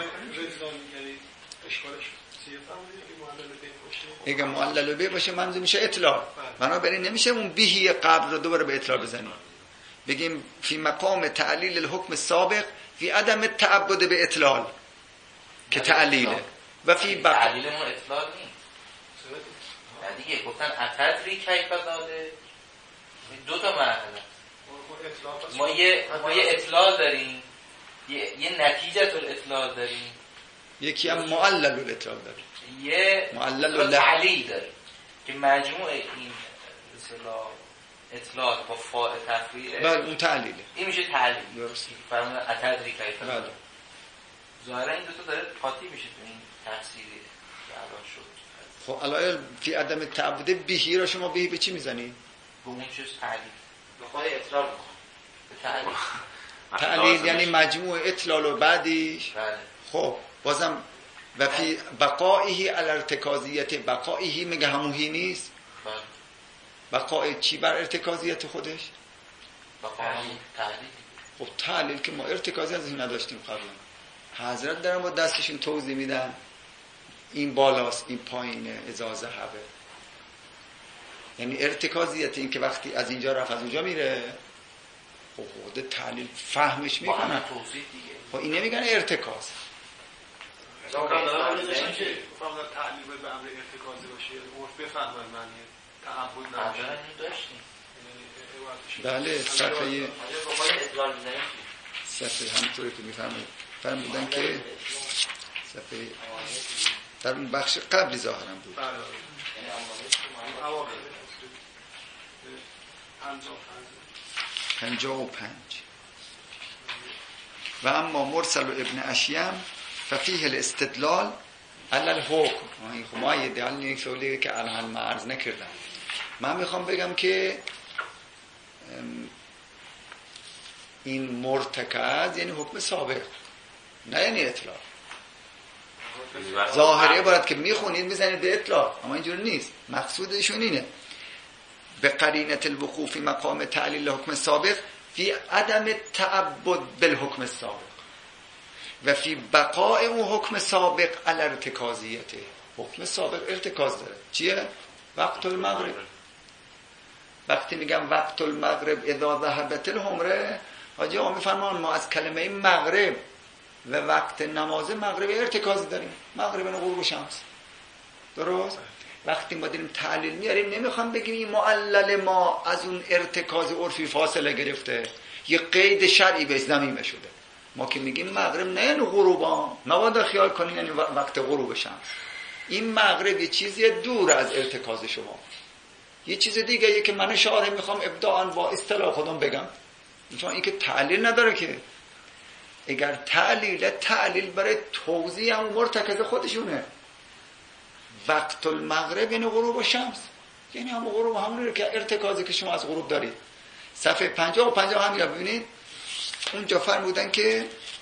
اگه معلل به باشه منظور میشه اطلاع، بنابراین نمیشه اون بیهی قبل رو دوباره به اطلاع بزنیم، بگیم فی مقام تعلیل الحکم السابق فی عدم التعبد به اطلاع که تعلیله و فی بقا تعلیلمون اطلاع نیست دیگه. گفتن اتدری کیف داده دو تا مرحله، ما یه ما یه اطلاع داریم، یه یه نتیجه الاطلاع داریم، یکی هم معلل الاطلاع داریم، یه معلل تعلیل داریم که مجموع این اصطلاح اطلاع با فاء تفریعه، بله اون تعلیله، این میشه تعلیل. درست فرمون اتدری کیف بله. داده ظاهرا این دو تا داره قاطی میشه تو این تفسیری که الان شد. خب الان فی عدم تعبد بهی را شما بهی به چی میزنی؟ به اون چیز تعلیل بخوای اطلاع بکن به تعلیل تعلیل یعنی مجموع اطلال و بعدیش. بله. خب بازم و فی بقائه علی ارتکازیت، بقائه میگه هموهی نیست. بله. بقای چی بر ارتکازیت خودش؟ بقای تعلیل. خب تعلیل که ما ارتکازی از این نداشتیم قبلا، حضرت دارن با دستشون توضیح میدن این بالاست این پایینه اجازه هبه، یعنی ارتکازیت این که وقتی از اینجا رفت از اونجا میره. خب خود تعلیل فهمش میکنن، توضیح دیگه. خب این نمیگن ارتکاز. فهمدن تعلیل به امر ارتکازی باشه، عرف بفهمن معنی تعبد نباشه. قبلا این داشتیم. بله صفحه بخوای اطلاع بزنیم صفحه همطوری که میفهمید فرمودن که صفحه در اون بخش قبلی ظاهرم بود. بله. پنجاه و پنج. و اما مرسل و ابن اشیم ففیه الاستدلال علی الحکم. خب ما یه دلیل یک سوالی که الان من عرض نکردم. من میخوام بگم که این مرتکز یعنی حکم سابق، نه یعنی اطلاع. ظاهره عبارت که میخونید میزنید به اطلاع، اما اینجور نیست. مقصودشون اینه به قرینه الوقوع فی مقام تعلیل حکم سابق فی عدم تعبد بالحکم سابق و فی بقاء اون حکم سابق علی ارتکازیته. حکم سابق ارتکاز داره. چیه؟ وقت المغرب. وقتی میگم وقت المغرب اذا ذهبت الحمره، حاجی آقا میفرمان ما از کلمه مغرب و وقت نماز مغرب ارتکازی داریم، مغرب و غروب شمس. درست؟ وقتی ما داریم تعلیل میاریم نمیخوام بگیم این معلل ما از اون ارتکاز عرفی فاصله گرفته، یه قید شرعی به ضمیمه شده. ما که میگیم مغرب نه یعنی غروبا، مبادا خیال کنیم یعنی وقت غروب شمس. این مغرب یه چیزی دور از ارتکاز شما، یه چیز دیگه یه که من شارح میخوام ابداعاً با اصطلاح خودم بگم، چون این که تعلیل نداره که. اگر تعلیل تعلیل برای توضیح هم مرتکز خودشونه. وقت المغرب یعنی غروب و شمس، یعنی هم غروب همونه که ارتکازی که شما از غروب دارید. صفحه پنجاه و پنجاه هم ببینید اونجا فرمودن که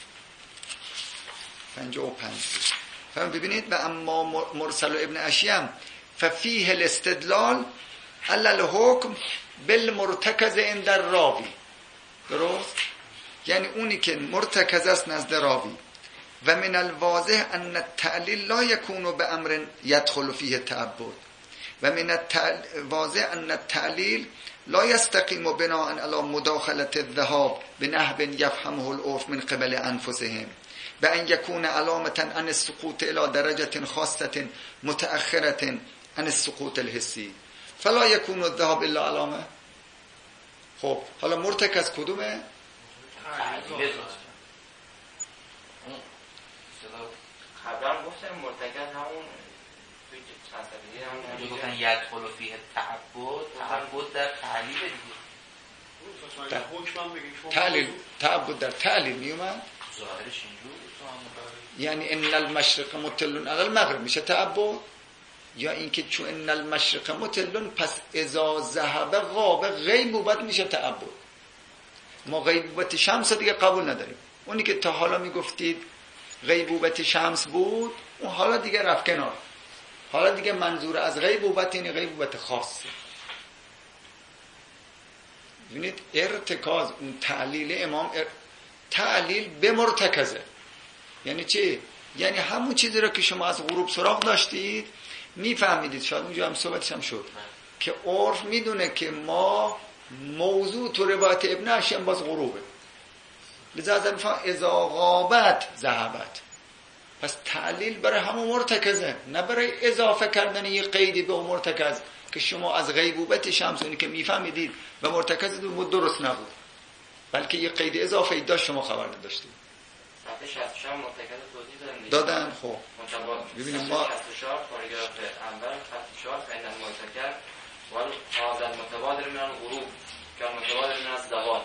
پنجاه و پنج فرمود ببینید و اما مرسل ابن اشیم ففیه الاستدلال علی الحکم بالمرتکز عند الراوی. درست؟ یعنی اونی که مرتکز است نزد راوی و من الواضح ان التعلیل لا یکون به امر یدخل فیه تعبد و من الواضح ان التعلیل لا یستقیم بناء علی مداخله الذهاب بنحو یفهمه العرف من قبل انفسهم و ان یکون علامه عن السقوط الى درجه خاصه متأخره عن السقوط الحسی فلا یکون الذهاب الا علامه. خب حالا مرتکز کدومه؟ خبرم گفتم مرتکز همون توی چند صفحه همون گفتن یدخل فیه تعبد، تعبد در تعلیل دیگه. تعلیل تعبد در تعلیل میومد ظاهرش اینجور یعنی ان المشرق مطل علی المغرب میشه تعبد، یا اینکه چون ان المشرق مطل پس اذا ذهب غاب غیبوبت میشه تعبد. ما غیبوبت شمس دیگه قبول نداریم. اونی که تا حالا میگفتید غیبوبت شمس بود اون حالا دیگه رفت کنار. حالا دیگه منظور از غیبوبت یعنی غیبوبت خاصه. ببینید ارتکاز اون تعلیل امام ار... تعلیل به مرتکزه یعنی چی؟ یعنی همون چیزی رو که شما از غروب سراغ داشتید میفهمیدید، شاید اونجا هم صحبتش هم شد که عرف میدونه که ما موضوع تو روایت ابن هشام باز غروبه، لذا از میفهم اذا غابت ذهبت. پس تعلیل برای همون مرتکزه، نه برای اضافه کردن یه قیدی به اون مرتکز که شما از غیبوبت شمسونی که میفهمیدید و مرتکز بود درست نبود، بلکه یه قید اضافه ای داشت شما خبر نداشتید. صفحه شصت و چهار مرتکز توضیح دادن دادن. خب ببینیم ما شصت و چهار پاراگراف اول خط چهار فعل المرتکب وال هذا المتبادر من الغروب که متبادر من الزوال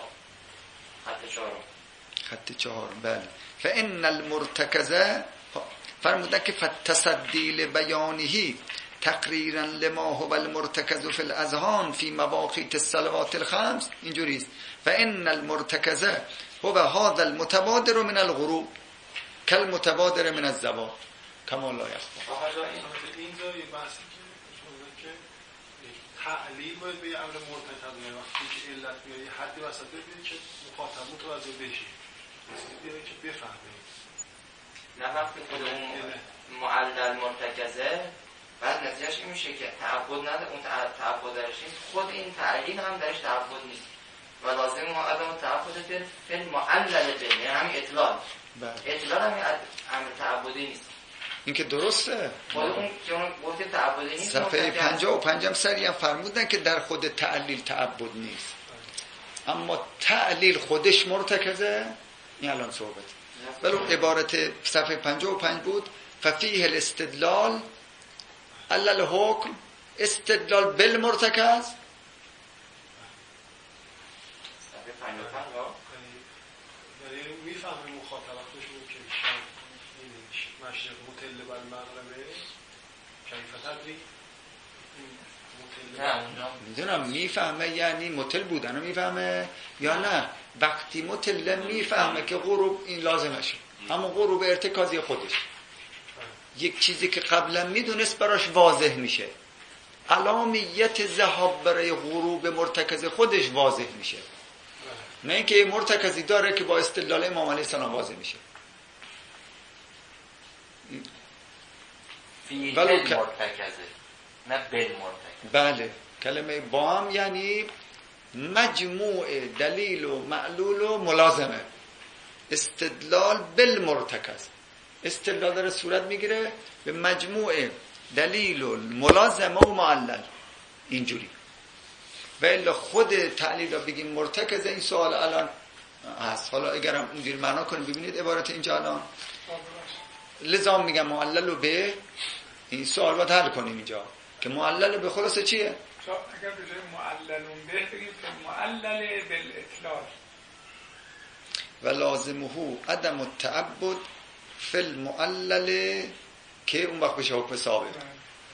خط چهار خط چهار بله. فان المرتکزه فرمودن که فتصدی لبیانه تقریرا لما هو المرتکز فی الاذهان فی مواقیت الصلوات الخمس اینجوری است. فان المرتکزه هو هذا المتبادر من الغروب کالمتبادر من الزوال کما لا یخفی. اینجا یه بحثی که تعلیل باید به امر مرتکز نه، وقتی که علت میاری حدی وسط ببینید که مخاطب متوجه بشه، بیاره که بفهمه. نه وقتی خود اون معلل مرتکزه بعد نتیجهش این میشه که تعبد نداره، اون تعبد درش نیست، خود این تعلیل هم درش تعبد نیست و لازم ما عدم تعبد فیل فیل معلل به یعنی همین اطلاع اطلاع هم امر تعبدی نیست. این که درسته. خود اون که اون گفت تعبدی نیست. صفحه پنجاه و پنجم سری هم فرمودن که در خود تعلیل تعبد نیست، اما تعلیل خودش مرتکزه. این الان صحبت ولی عبارت صفحه پنجاه و پنج بود ففیه الاستدلال علی الحکم استدلال بالمرتکز. صفحه پنجاه و پنج یعنی میفهمه مخاطب وقتش بود که مشرق مطل بر مغربه کیف تدری نه اونجا میدونم میفهمه یعنی مطل بودن رو میفهمه یا نه وقتی مطل میفهمه که غروب این لازمشه همون غروب ارتکازی خودش یک چیزی که قبلا میدونست براش واضح میشه، علامت ذهاب برای غروب مرتکز خودش واضح میشه، نه اینکه مرتکزی داره که با استدلال امام علیه السلام واضح میشه. فیه مرتکزه نه بالمرتکز. بله کلمه با هم یعنی مجموع دلیل و معلول و ملازمه. استدلال بالمرتکز، استدلال داره صورت میگیره به مجموع دلیل و ملازمه و معلل اینجوری. و الا خود تعلیل رو بگیم مرتکز این سوال الان هست. حالا اگرم اونجوری معنا کنیم ببینید عبارت اینجا الان لذا میگم معلل و به این سوال باید حل کنیم اینجا که معلل به خلاصه چیه؟ اگر به جای معللون به بگیم که معلل بالاطلاق و لازمه عدم التعبد فی المعلل که اون وقت بشه حکم ثابت. اون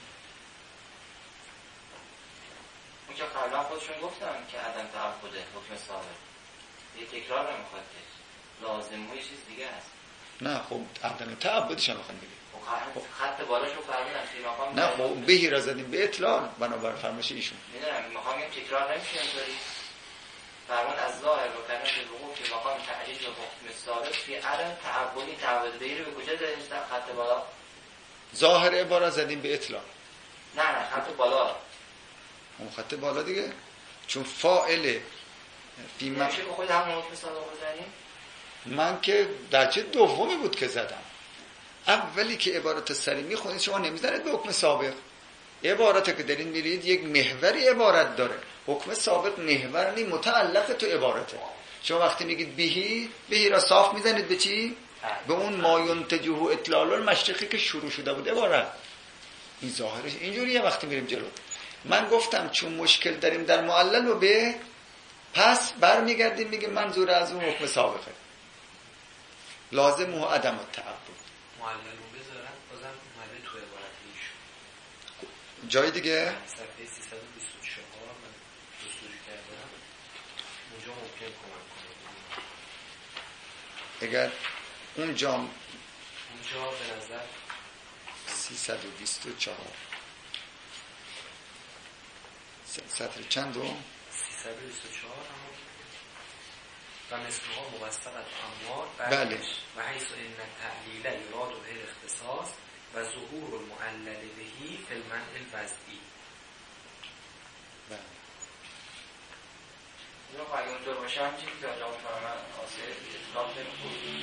که قبلا خودشون گفتن که عدم تعبده حکم ثابت یه تکرار نمیخواد که لازمه یه چیز دیگه هست. نه خب عدم تعبدش هم میخوان بگیم خط بالاشو فرمودن خیلی نه خب بهی را زدیم به اطلاق بنابر فرمایش ایشون. میدونم میخوام این تکرار نمیشه اینطوری فرمان از ظاهر و کنه به وقوع که مقام تعلیل و حکم ثابت فی عدم تعبدی تعبد بهی رو به کجا داریم خط بالا؟ ظاهر عبارت زدیم به اطلاق. نه نه خط بالا. اون خط بالا دیگه چون فاعل فی من نمیشه به خود همون حکم سابق بزنیم؟ من که درجه دومی بود که زدم. اولی که عبارت سری میخونید شما نمیزنید به حکم سابق. عبارت که دارین میرید یک محوری عبارت داره. حکم سابق محور نی متعلق تو عبارته. شما وقتی میگید بهی بهی را صاف میزنید به چی؟ به اون ما ینتجه اطلال المشرقی که شروع شده بود عبارت. این ظاهرش اینجوریه. وقتی میریم جلو من گفتم چون مشکل داریم در معلل و به پس برمیگردیم میگیم منظور از اون حکم سابقه لازم و عدم التعبد. معلل رو بذارم بازم معلل تو عبارت ایشون جای دیگه صفحه سیصد و بیست و چهار من جستجو کردم اونجا ممکن کمک کنم. اگر اونجا اونجا به نظر سیصد و بیست و چهار سطر چند دو؟ سیصد و بیست و چهار همون و مثلها موثقت اموار بله. و حیث این تعلیل یراد و غیر اختصاص و ظهور المعلل بهی فی المنع الوضعی. بله. یا اگه اونطور باشه هم چیزی داره جامعه فرمان آسه اطلاق نمی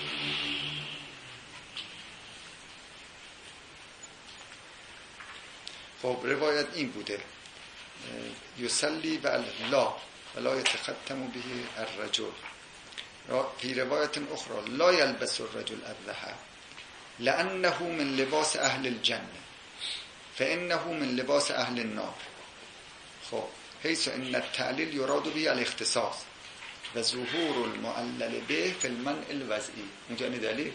خب روایت این بوده یصلی و لا ولا یتختم به الرجل. فی روایت اخرى لا یلبس الرجل الذهب لانه من لباس اهل الجنه فانه من لباس اهل النار. خب حيث ان التعلیل یراد به الاختصاص و ظهور المعلل به فی المنع الوضعی. اونجا دلیل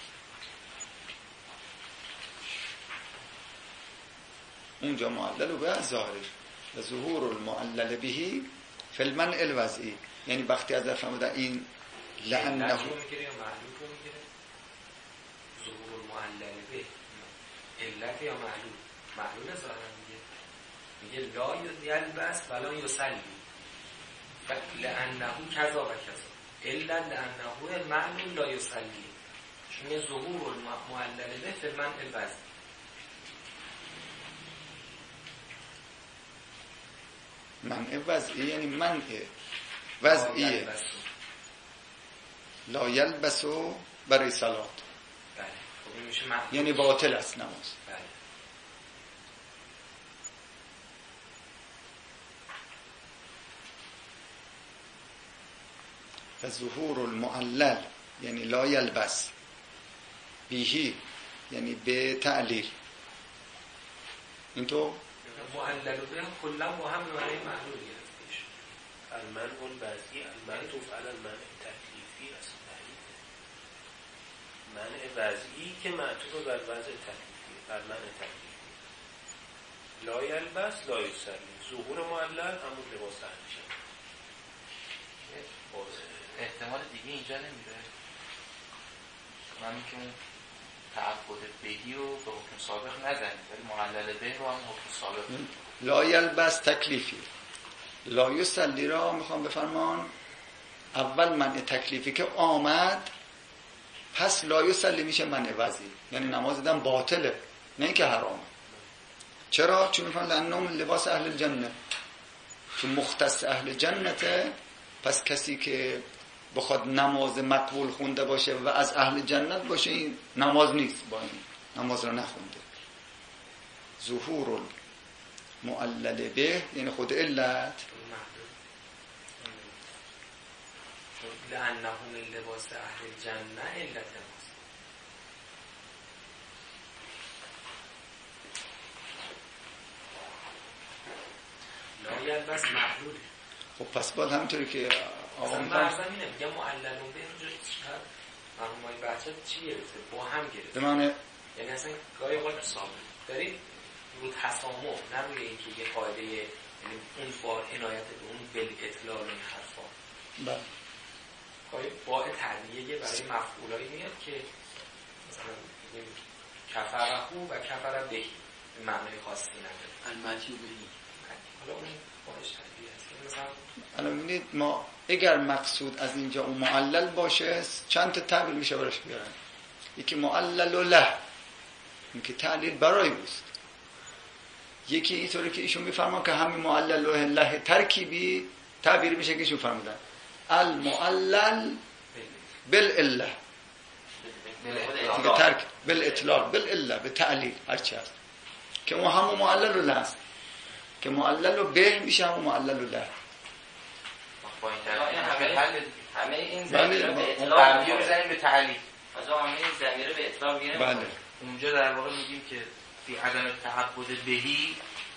اونجا معلل به ظاهر و ظهور المعلل به فی المنع الوضعی. یعنی وقتی از فرمودن این لانه علت رو میگیره یا معلول رو میگیره؟ ظهور المعلل به علت یا معلول؟ معلول ظاهرا میگه میگه لا یلبس ولا یصلی لانه کذا و کذا الا لانه معلول لا یصلی چون یه ظهور المعلل به فی المنع الوضعی. منع وضعی یعنی منع وضعیه لا یلبسو برای صلات. بله خب این میشه معلول یعنی باطل است نماز. بله. و ظهور المعلل یعنی لا یلبس بیهی یعنی به تعلیل. اینطور معلل به کلا با هم معنی معلول گرفتیش. المنع الوضعی المعطوف علی المنع تکلیفی است. منع وضعی که معطوف بر وضع تکلیفی بر منع تکلیفی. لا یلبس لا یصلی ظهور معلل همون لباس اهل. احتمال دیگه اینجا نمیره. من میگم تعبد بهی رو به حکم سابق نزنید ولی معلل به رو هم حکم سابق. لا یلبس تکلیفی لا یصلی را میخوام بفرمان اول منع تکلیفی که آمد پس لا یصلی میشه منع وضعی یعنی نماز دیدن باطله نه اینکه حرامه. چرا؟ چون میفرمان لانه من لباس اهل الجنه چون مختص اهل جنته. پس کسی که بخواد نماز مقبول خونده باشه و از اهل جنت باشه این نماز نیست با این نماز رو نخونده. ظهور المعلل به یعنی خود علت لانه من لباس اهل الجنه علت نماز. لا یلبس معلوله. خب پس باید همینطوری که آقا مثلا مرزم اینه میگه معلل به رو چقدر مرمومای بچه چی گرفته؟ با هم گرفته. به معنی یعنی اصلا گاهی اوقات ثابت دارید رو تسامح نه روی اینکه یه قاعده یعنی اون بار عنایت به اون بل اطلاع این حرفا. بله. گاهی با تعلیه برای مفعولایی میاد که مثلا کفرهو و کفر بهی به معنای خاصی نداره. المتیو بهی حالا اون خودش طبیعی است. مثلا الان می‌بینید ما اگر مقصود از اینجا اون معلل باشه چند تا تعبیر میشه براش بیارن. یکی معلل و له، این که تعلیل برای اوست. یکی اینطوری که ایشون میفرمان که همین معلل و له ترکیبی تعبیر میشه که ایشون فرمودن المعلل بالعله، دیگه ترک بالاطلاق بالاله به تعلیل هرچی هست که اون همون معلل و له است که معلل و به میشه همون معلل و له. با این طریق همه این بله. زمیر به اون اطلاق قبلی رو بزنیم به تعلیل. از همه این زمیر به اطلاق میره. بله. اونجا در واقع میگیم که فی عدم تعبد بهی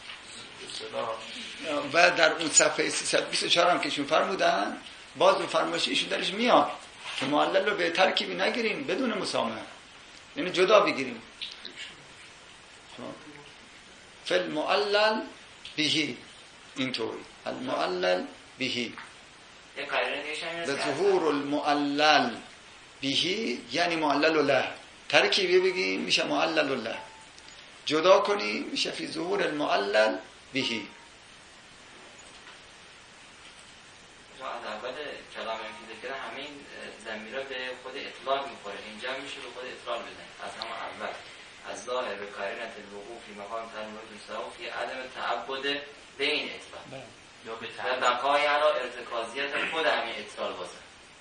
و در اون صفحه سیصد و بیست و چهار هم که ایشون فرمودن باز اون فرمایش ایشون درش میاد که معلل رو به ترکیبی نگیریم بدون مسامحه، یعنی جدا بگیریم. فل معلل بهی اینطوری المعلل بهی یه قرینه دیگه هم به هست ظهور المعلل بهی یعنی معلل و له، ترکیبی بگیم میشه معلل و له، جدا کنیم میشه فی ظهور المعلل بهی. از اول کلام این که ذکر همه این ضمیرها به خود اطلاق میخوره، اینجا میشه به خود اطلاق بزنید از همه اول از ظاهر به قرینه الوقوع فی مقام تنویر دوستا فی عدم تعبد به این اطلاق یا به و تعلیل. بقای علا ارتکازیت خود همین اطلاق بازه.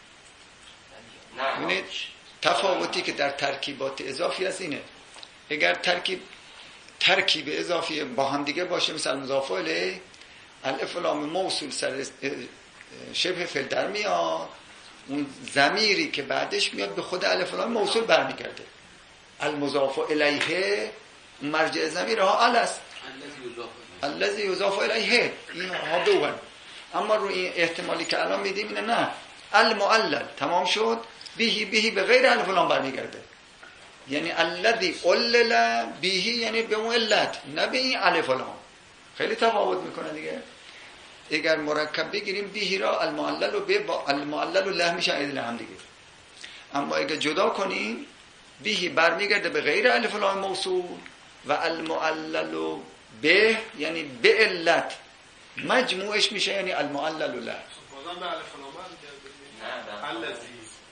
نه ببینید تفاوتی که در ترکیبات اضافی هست اینه، اگر ترکیب ترکیب اضافی با هم دیگه باشه مثل مضاف الیه الف و لام موصول سر شبه فعل در میاد، اون ضمیری که بعدش میاد به خود الف و لام موصول برمیگرده. المضاف الیه مرجع ضمیر ها ال است، الذی یضاف الیه این ها دون. اما روی این احتمالی که الان میدیم اینه نه المعلل تمام شد بهی بهی به غیر الف و لام برمیگرده، یعنی الذی علل بهی یعنی به اون علت نه به این الف و لام. خیلی تفاوت میکنه دیگه. اگر مرکب بگیریم بهی را المعلل و به با المعلل و له میشه عدل هم دیگه. اما اگر جدا کنیم بهی برمیگرده به غیر الف و لام موصول و المعلل و به یعنی به علت مجموعش میشه یعنی المعلل و له. بازم به الف و لام برمیگرده. نه الذی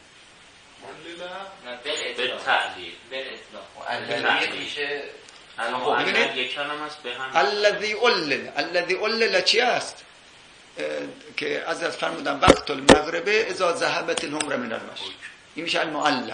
معلل نه به بالاطلاق تعلیل بالاطلاق الذی میشه اما ببینید. معلل یک کلمه است به هم الذی علل الذی علل چی است که از از فرمودن وقت المغربه اذا ذهبت الحمر من المشرق، این میشه المعلل.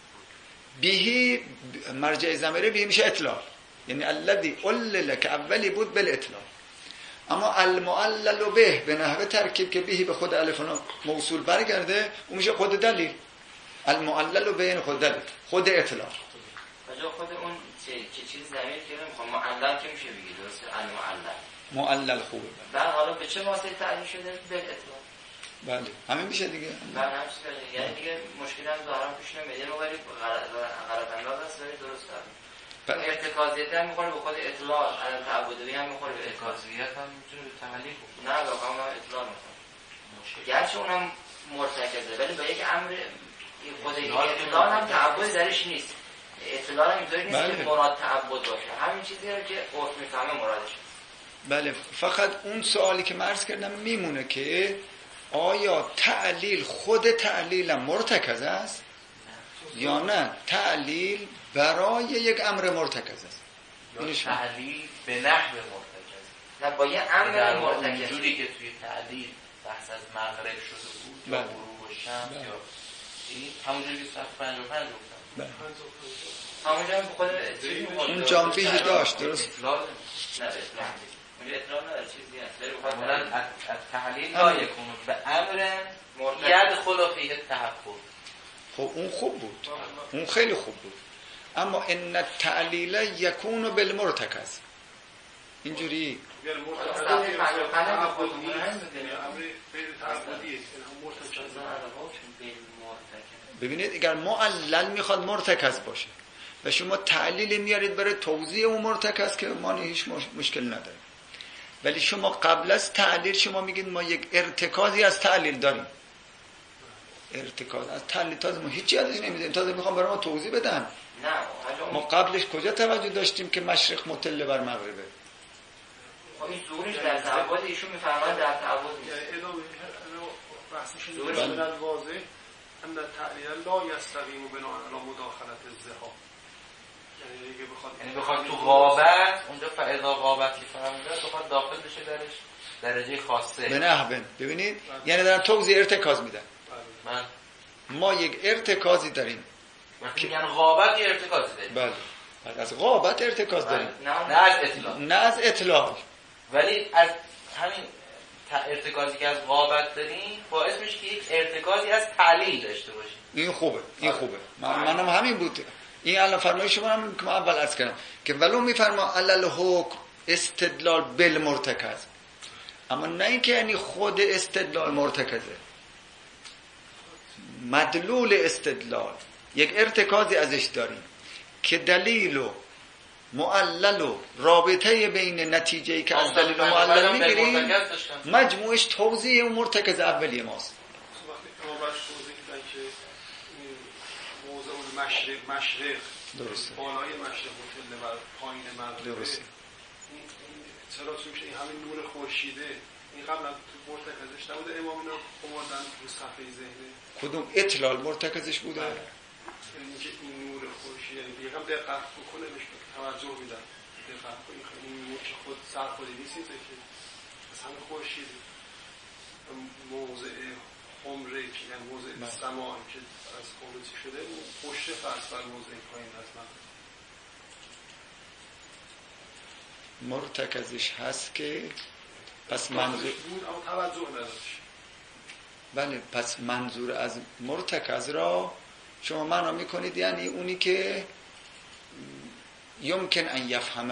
بهی مرجع ضمیره بهی میشه اطلاق، یعنی الذی علل که اولی بود بالاطلاق. اما المعلل به به نحو ترکیب که بهی به خود الف موصول برگرده اون میشه خود دلیل. المعلل به یعنی خود دلیل خود اطلاق. کجا خود اون چه چه چیز زمیر که میخوام معلل که میشه بگی درسته المعلل معلل خوبه. بعد حالا به چه واسطه تعریف شده بالاطلاق؟ بله همین میشه دیگه. من هم چیز یعنی دیگه مشکلی هم ظاهرا پیش نمیاد، ما ولی غلط انداز است ولی درست داره. ارتکازیت هم میخوره به خود اطلاق، عدم تعبدی هم میخوره به اطلاق. ارتکازیت هم میتونه به تعلیل بکنه. نه واقعا من اطلاق میخوام. گرچه اونم مرتکزه ولی به یک امر خود اطلاق هم تعبد درش نیست. اطلاق هم اینطوری نیست که مراد تعبد باشه. همین چیزی رو که عرف میفهمه مرادش. بله فقط اون سوالی که من عرض کردم میمونه که آیا تعلیل خود تعلیل مرتکز است یا نه تعلیل برای یک امر مرتکز است؟ یا تعلیل به نحو مرتکز. نه با یه امر مرتکز. اینجوری که توی تعلیل بحث از مغرب شده بود یا غروب شمس یا این همونجوری که صفحه پنجاه و پنج گفتم. همونجا هم خود اون جانبهی داشت درست؟ نه اطلاق اونجا اطلاق نداره چیزی هست. معمولا از تحلیل لا یکون به امر ید خلافیه تحقق. خب اون خوب بود، اون خیلی خوب بود. اما ان التعلیل یکون بالمرتکز اینجوری یعنی مرتکز صفحه پنجاه و پنج تعبدی خود بود. است، یعنی امر غیر تعبدی است، یعنی مرتکز. ببینید اگر معلل میخواد مرتکز باشه و شما تعلیل میارید برای توضیح اون مرتکز که ما هیچ مشکل نداره، ولی شما قبل از تعلیل شما میگید ما یک ارتکازی از تعلیل داریم. ارتکاز از تعلیل تازه ما هیچی ازش نمیدونیم، تازه میخوام برای ما توضیح بدن. نه ما قبلش کجا توجه داشتیم که مشرق مطل بر مغربه؟ خب این ظهورش در تعبد ایشون میفرماید در تعبد نیست. یعنی ادامه بحثش اینه که من واضح ان تعلیل لا یستقیم بنا علی مداخلت الزها. یعنی اگه بخواد یعنی بخواد تو غابت اونجا فاذا غابت که فرموده بخواد داخل بشه درش درجه خاصه به نحو. ببینید یعنی دارن توضیح ارتکاز میدن. من ما یک ارتکازی داریم. وقتی میگن غابت یه ارتکازی داریم. بله. از غابت ارتکاز داریم. نه از اطلاع. نه از اطلاع. ولی از همین ارتکازی که از غابت داریم باعث میشه که یک ارتکازی از تعلیل داشته باشیم. این خوبه. این خوبه. من منم همین بود. این الان فرمایش شما هم که من اول عرض کردم که ولو میفرما علل حکم استدلال بالمرتکز، اما نه اینکه یعنی خود استدلال مرتکزه، مدلول استدلال یک ارتکازی ازش داریم که دلیل و معلل و رابطه بین نتیجه‌ای که از دلیل و معلل میگیریم مجموعش توضیح و مرتکز اولیه ماست. وقتی ما باید توضیح دیدن که موضوع مشرق مشرق درسته، بالای مشرق مطل و پایین مغرب درسته، چرا چون میشه این همین نور خورشیده این قبلا تو مرتکزش نبوده امام اینا اومدن رو صفحه ذهنه کدوم اطلال مرتکزش بوده؟ یعنی که این نور خورشید یعنی یکم دقت بکنه بهش توجه میدن، دقت کنید این نور که خود سر خودی نیست که از همین خورشید موضع خمره که یعنی موضع سما که از خورشید شده اون پشت فرض بر موضع پایین از من مرتکزش هست که پس منظور بود اما توجه نداشت. بله، پس منظور از مرتکز را شما معنا میکنید یعنی اونی که یمکن ان یفهمه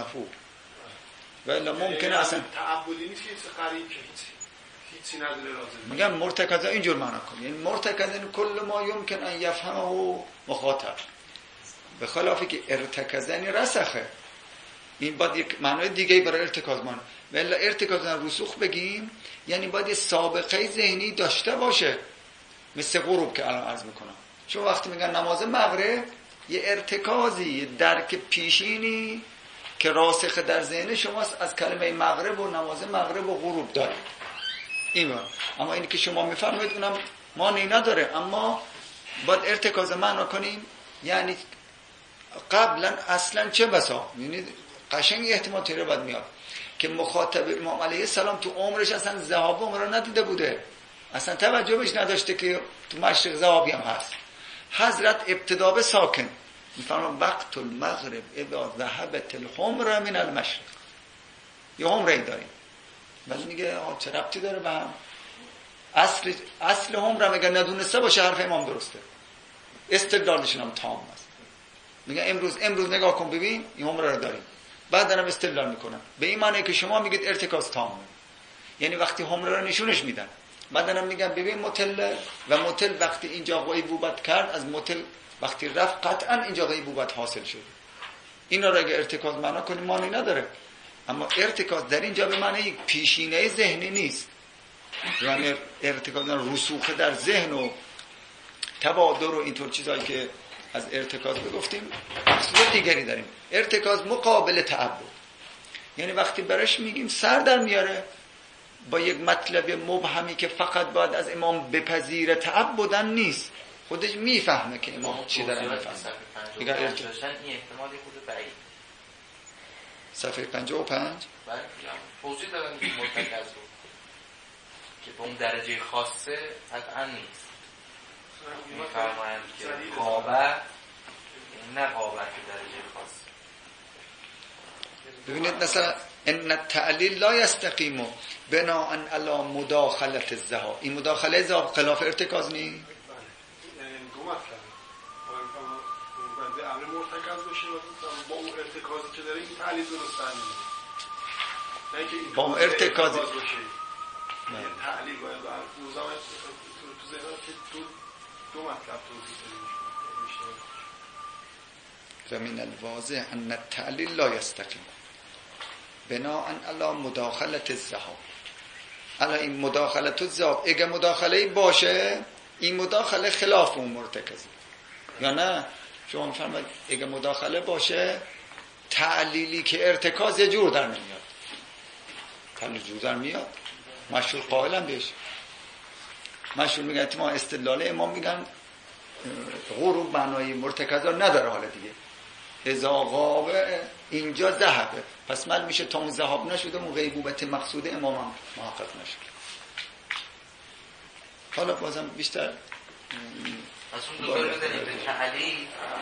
ولی ممکن اصلا تعبدی نیست که قریب که هیچی نداره لازم. میگم مرتکز اینجور معنا کن، یعنی مرتکز این کل ما یمکن ان یفهمه مخاطب، به خلافی که ارتکزنی رسخه. این باید یک معنای دیگه برای ارتکاز مان ولی ارتکاز رسوخ بگیم یعنی باید یه سابقه ذهنی داشته باشه، مثل غروب که الان عرض میکنم. شما وقتی میگن نماز مغرب یه ارتکازی، یه درک پیشینی که راسخ در ذهن شماست از کلمه مغرب و نماز مغرب و غروب داره. این با. اما اینی که شما میفرمایید اونم معنی نداره، اما باید ارتکاز معنا کنیم یعنی قبلا اصلا چه بسا، یعنی قشنگ احتمال تیره باید میاد که مخاطب امام علیه السلام تو عمرش اصلا ذهاب عمر رو ندیده بوده، اصلا توجه بهش نداشته که تو مشرق ذهابی هم هست. حضرت ابتدا به ساکن میفرمان وقت المغرب اذا ذهبت الحمر من المشرق، یه حمره داریم ولی میگه چه ربطی داره به هم؟ اصل اصل حمره میگه ندونسته باشه حرف امام درسته، استدلالشون هم تام است. میگه امروز امروز نگاه کن ببین این حمره رو داریم، بعد دارم استدلال میکنم به این معنی که شما میگید ارتکاز تامه، یعنی وقتی حمره رو نشونش میدن بعد دارم میگم ببین متل و متل وقتی اینجا غیبوبت کرد از متل وقتی رفت قطعا اینجا غیبوبت حاصل شد. اینا رو اگه ارتکاز معنا کنیم معنی نداره، اما ارتکاز در اینجا به معنی یک پیشینه ذهنی نیست، یعنی ارتکاز رسوخ در ذهن و تبادر و اینطور چیزایی که از ارتکاز بگفتیم. اصل دیگری داریم، ارتکاز مقابل تعبد، یعنی وقتی برش میگیم سر در میاره با یک مطلب مبهمی که فقط باید از امام بپذیره تعبدن نیست، خودش میفهمه که امام چی داره میفهمه. دیگر ارتکاز این احتمالی خود بعید. صفحه پنجاه و پنج بله توضیح دادن مرتکز رو که به اون درجه خاصه قطعا نیست. میفرمایند که غابت نه غابت درجه خاصه. ببینید مثلا ان التعلیل لا یستقیم بنا ان علی مداخلت الذهاب، این مداخله ذهاب خلاف ارتکاز نیست. یعنی دو مطلب باید امر مرتکز باشه و با اون ارتکازی که داره این تعلیل درست نمیشه، نه اینکه این با اون ارتکازی باشه یعنی تعلیل باید روزا تو ذهن که دو دو مطلب توضیح داده میشه. و من الواضح ان التعلیل لا یستقیم بنا ان علی مداخلت الذهاب. الان این مداخلت الذهاب اگه مداخله باشه این مداخله خلاف اون مرتکزه یا نه؟ شما میفرمایید اگه مداخله باشه تعلیلی که ارتکاز یه جور در نمیاد، خلیل جوزر میاد مشهور قائلم بهش، مشهور میگن ما استدلال امام میگن غروب معنای مرتکزا نداره. حالا دیگه اذا غاب اینجا ذهبه، پس مل میشه تا اون ذهاب نشده اون غیبوبت مقصود امام هم محقق نشد. حالا بازم بیشتر از اون دوباره بزنیم به تعلیل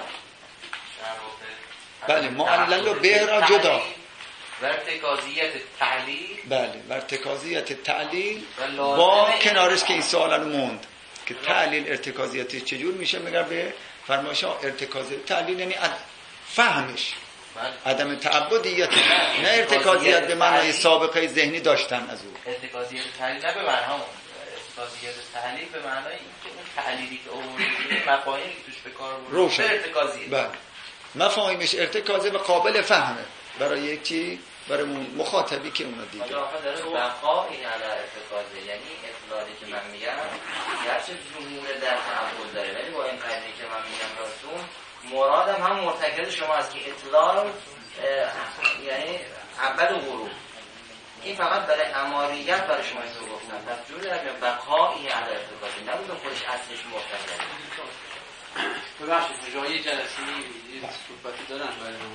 بله معلل و به را جدا و ارتکازیت تعلیل بله و ارتکازیت تعلیل با کنارش که این سوال رو موند که تعلیل ارتکازیت چجور میشه. میگه به فرمایش ارتکازیت تعلیل یعنی فهمش عدم تعبدیت، نه ارتکازیت به معنای سابقه ذهنی داشتن از او. ارتکازیت تعلیل نه به معنای ارتکازیت تعلیل به معنای اینکه اون تعلیلی که اون مفاهیمی که توش به کار برده روشن ارتکازیه. بله مفاهیمش ارتکازه و قابل فهمه برای یکی برای مخاطبی که اونو دیده. حالا آخه داره بقا این علی ارتکازه، یعنی اطلاعی که من میگم گرچه ظهور در تعبد داره ولی با این قضیه که من میگم براتون مرادم هم مرتکز شما است که اطلاع یعنی اول غروب این فقط برای اماریت برای شما اینو گفتم. پس جوری در بقا این علی ارتکازه نبوده خودش اصلش مرتکزه. ببخشید جایی جلسی صحبتی دارن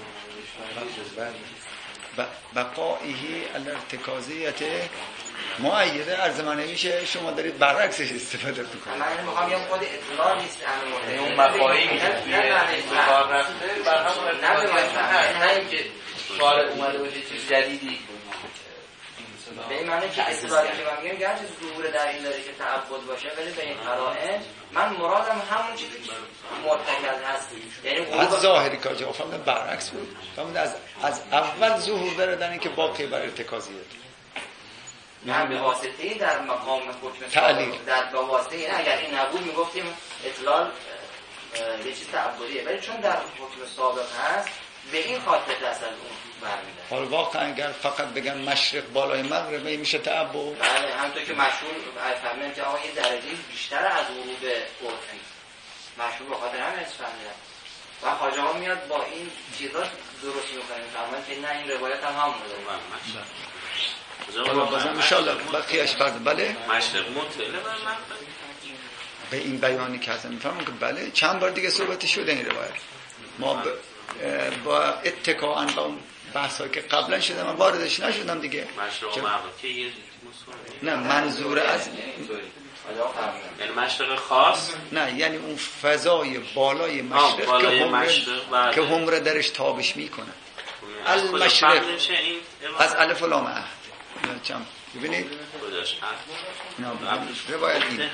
بقائهی الارتکازیت معیده ارزمانه میشه شما دارید برعکسش استفاده میکنید. من میخوام بگم خود اطلاع نیست امر اون مفاهیمی که توی کار رفته بر همون ارتکازیت نه اینکه سوال اومده باشه چیز جدیدی به این معنی که اطلاعی که من میگم گرچه ظهور در این داره که تعبد باشه ولی به این قرائن من مرادم همون چیزی که مرتکز هست یعنی از ظاهری که جواب فهمیدم برعکس بود. فهمیدم از از اول ظهور داره در این که باقی بر ارتکازیت نه به واسطه در مقام حکم تعلیل در به واسطه این اگر این نبود میگفتیم اطلاع یه چیز تعبدیه ولی چون در حکم سابق هست به این خاطر دست از اون برمی‌داره. حالا واقعا اگر فقط بگن مشرق بالای مغرب میشه تعبد. بله همونطور که مشهور فهمیدن که آقا یه درجه بیشتر از غروب عرفی مشهور به خاطر همین فهمیدن و حاجه ها میاد با این چیزا درست میکنن فهمیدن که نه این روایت هم همون داره. حالا بازم انشاءالله بقیهش فرد بله مشرق مطلع به این بیانی که هستم میفهمم که بله چند بار دیگه صحبت شده این روایت. ما ب... با اتکاً با اون بحثایی که قبلا شده من واردش نشدم دیگه. مشرق و مغرب که یه نه منظور از یعنی مشرق خاص نه یعنی اون فضای بالای مشرق بالای که همره مشرق که همره درش تابش میکنه. المشرق از الف و لام عهد چم ببینید کجاش هست روایت این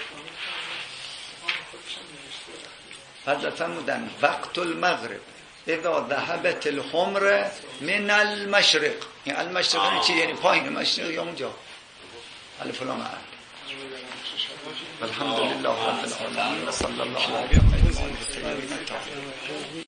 حضرت فرمودن وقت المغرب اذا ذهبت الحمر من المشرق. یعنی المشرق یعنی چی؟ یعنی پایین مشرق یا اونجا الف و لام عهد. الحمدلله رب العالمین و صلی الله علیه و سلم.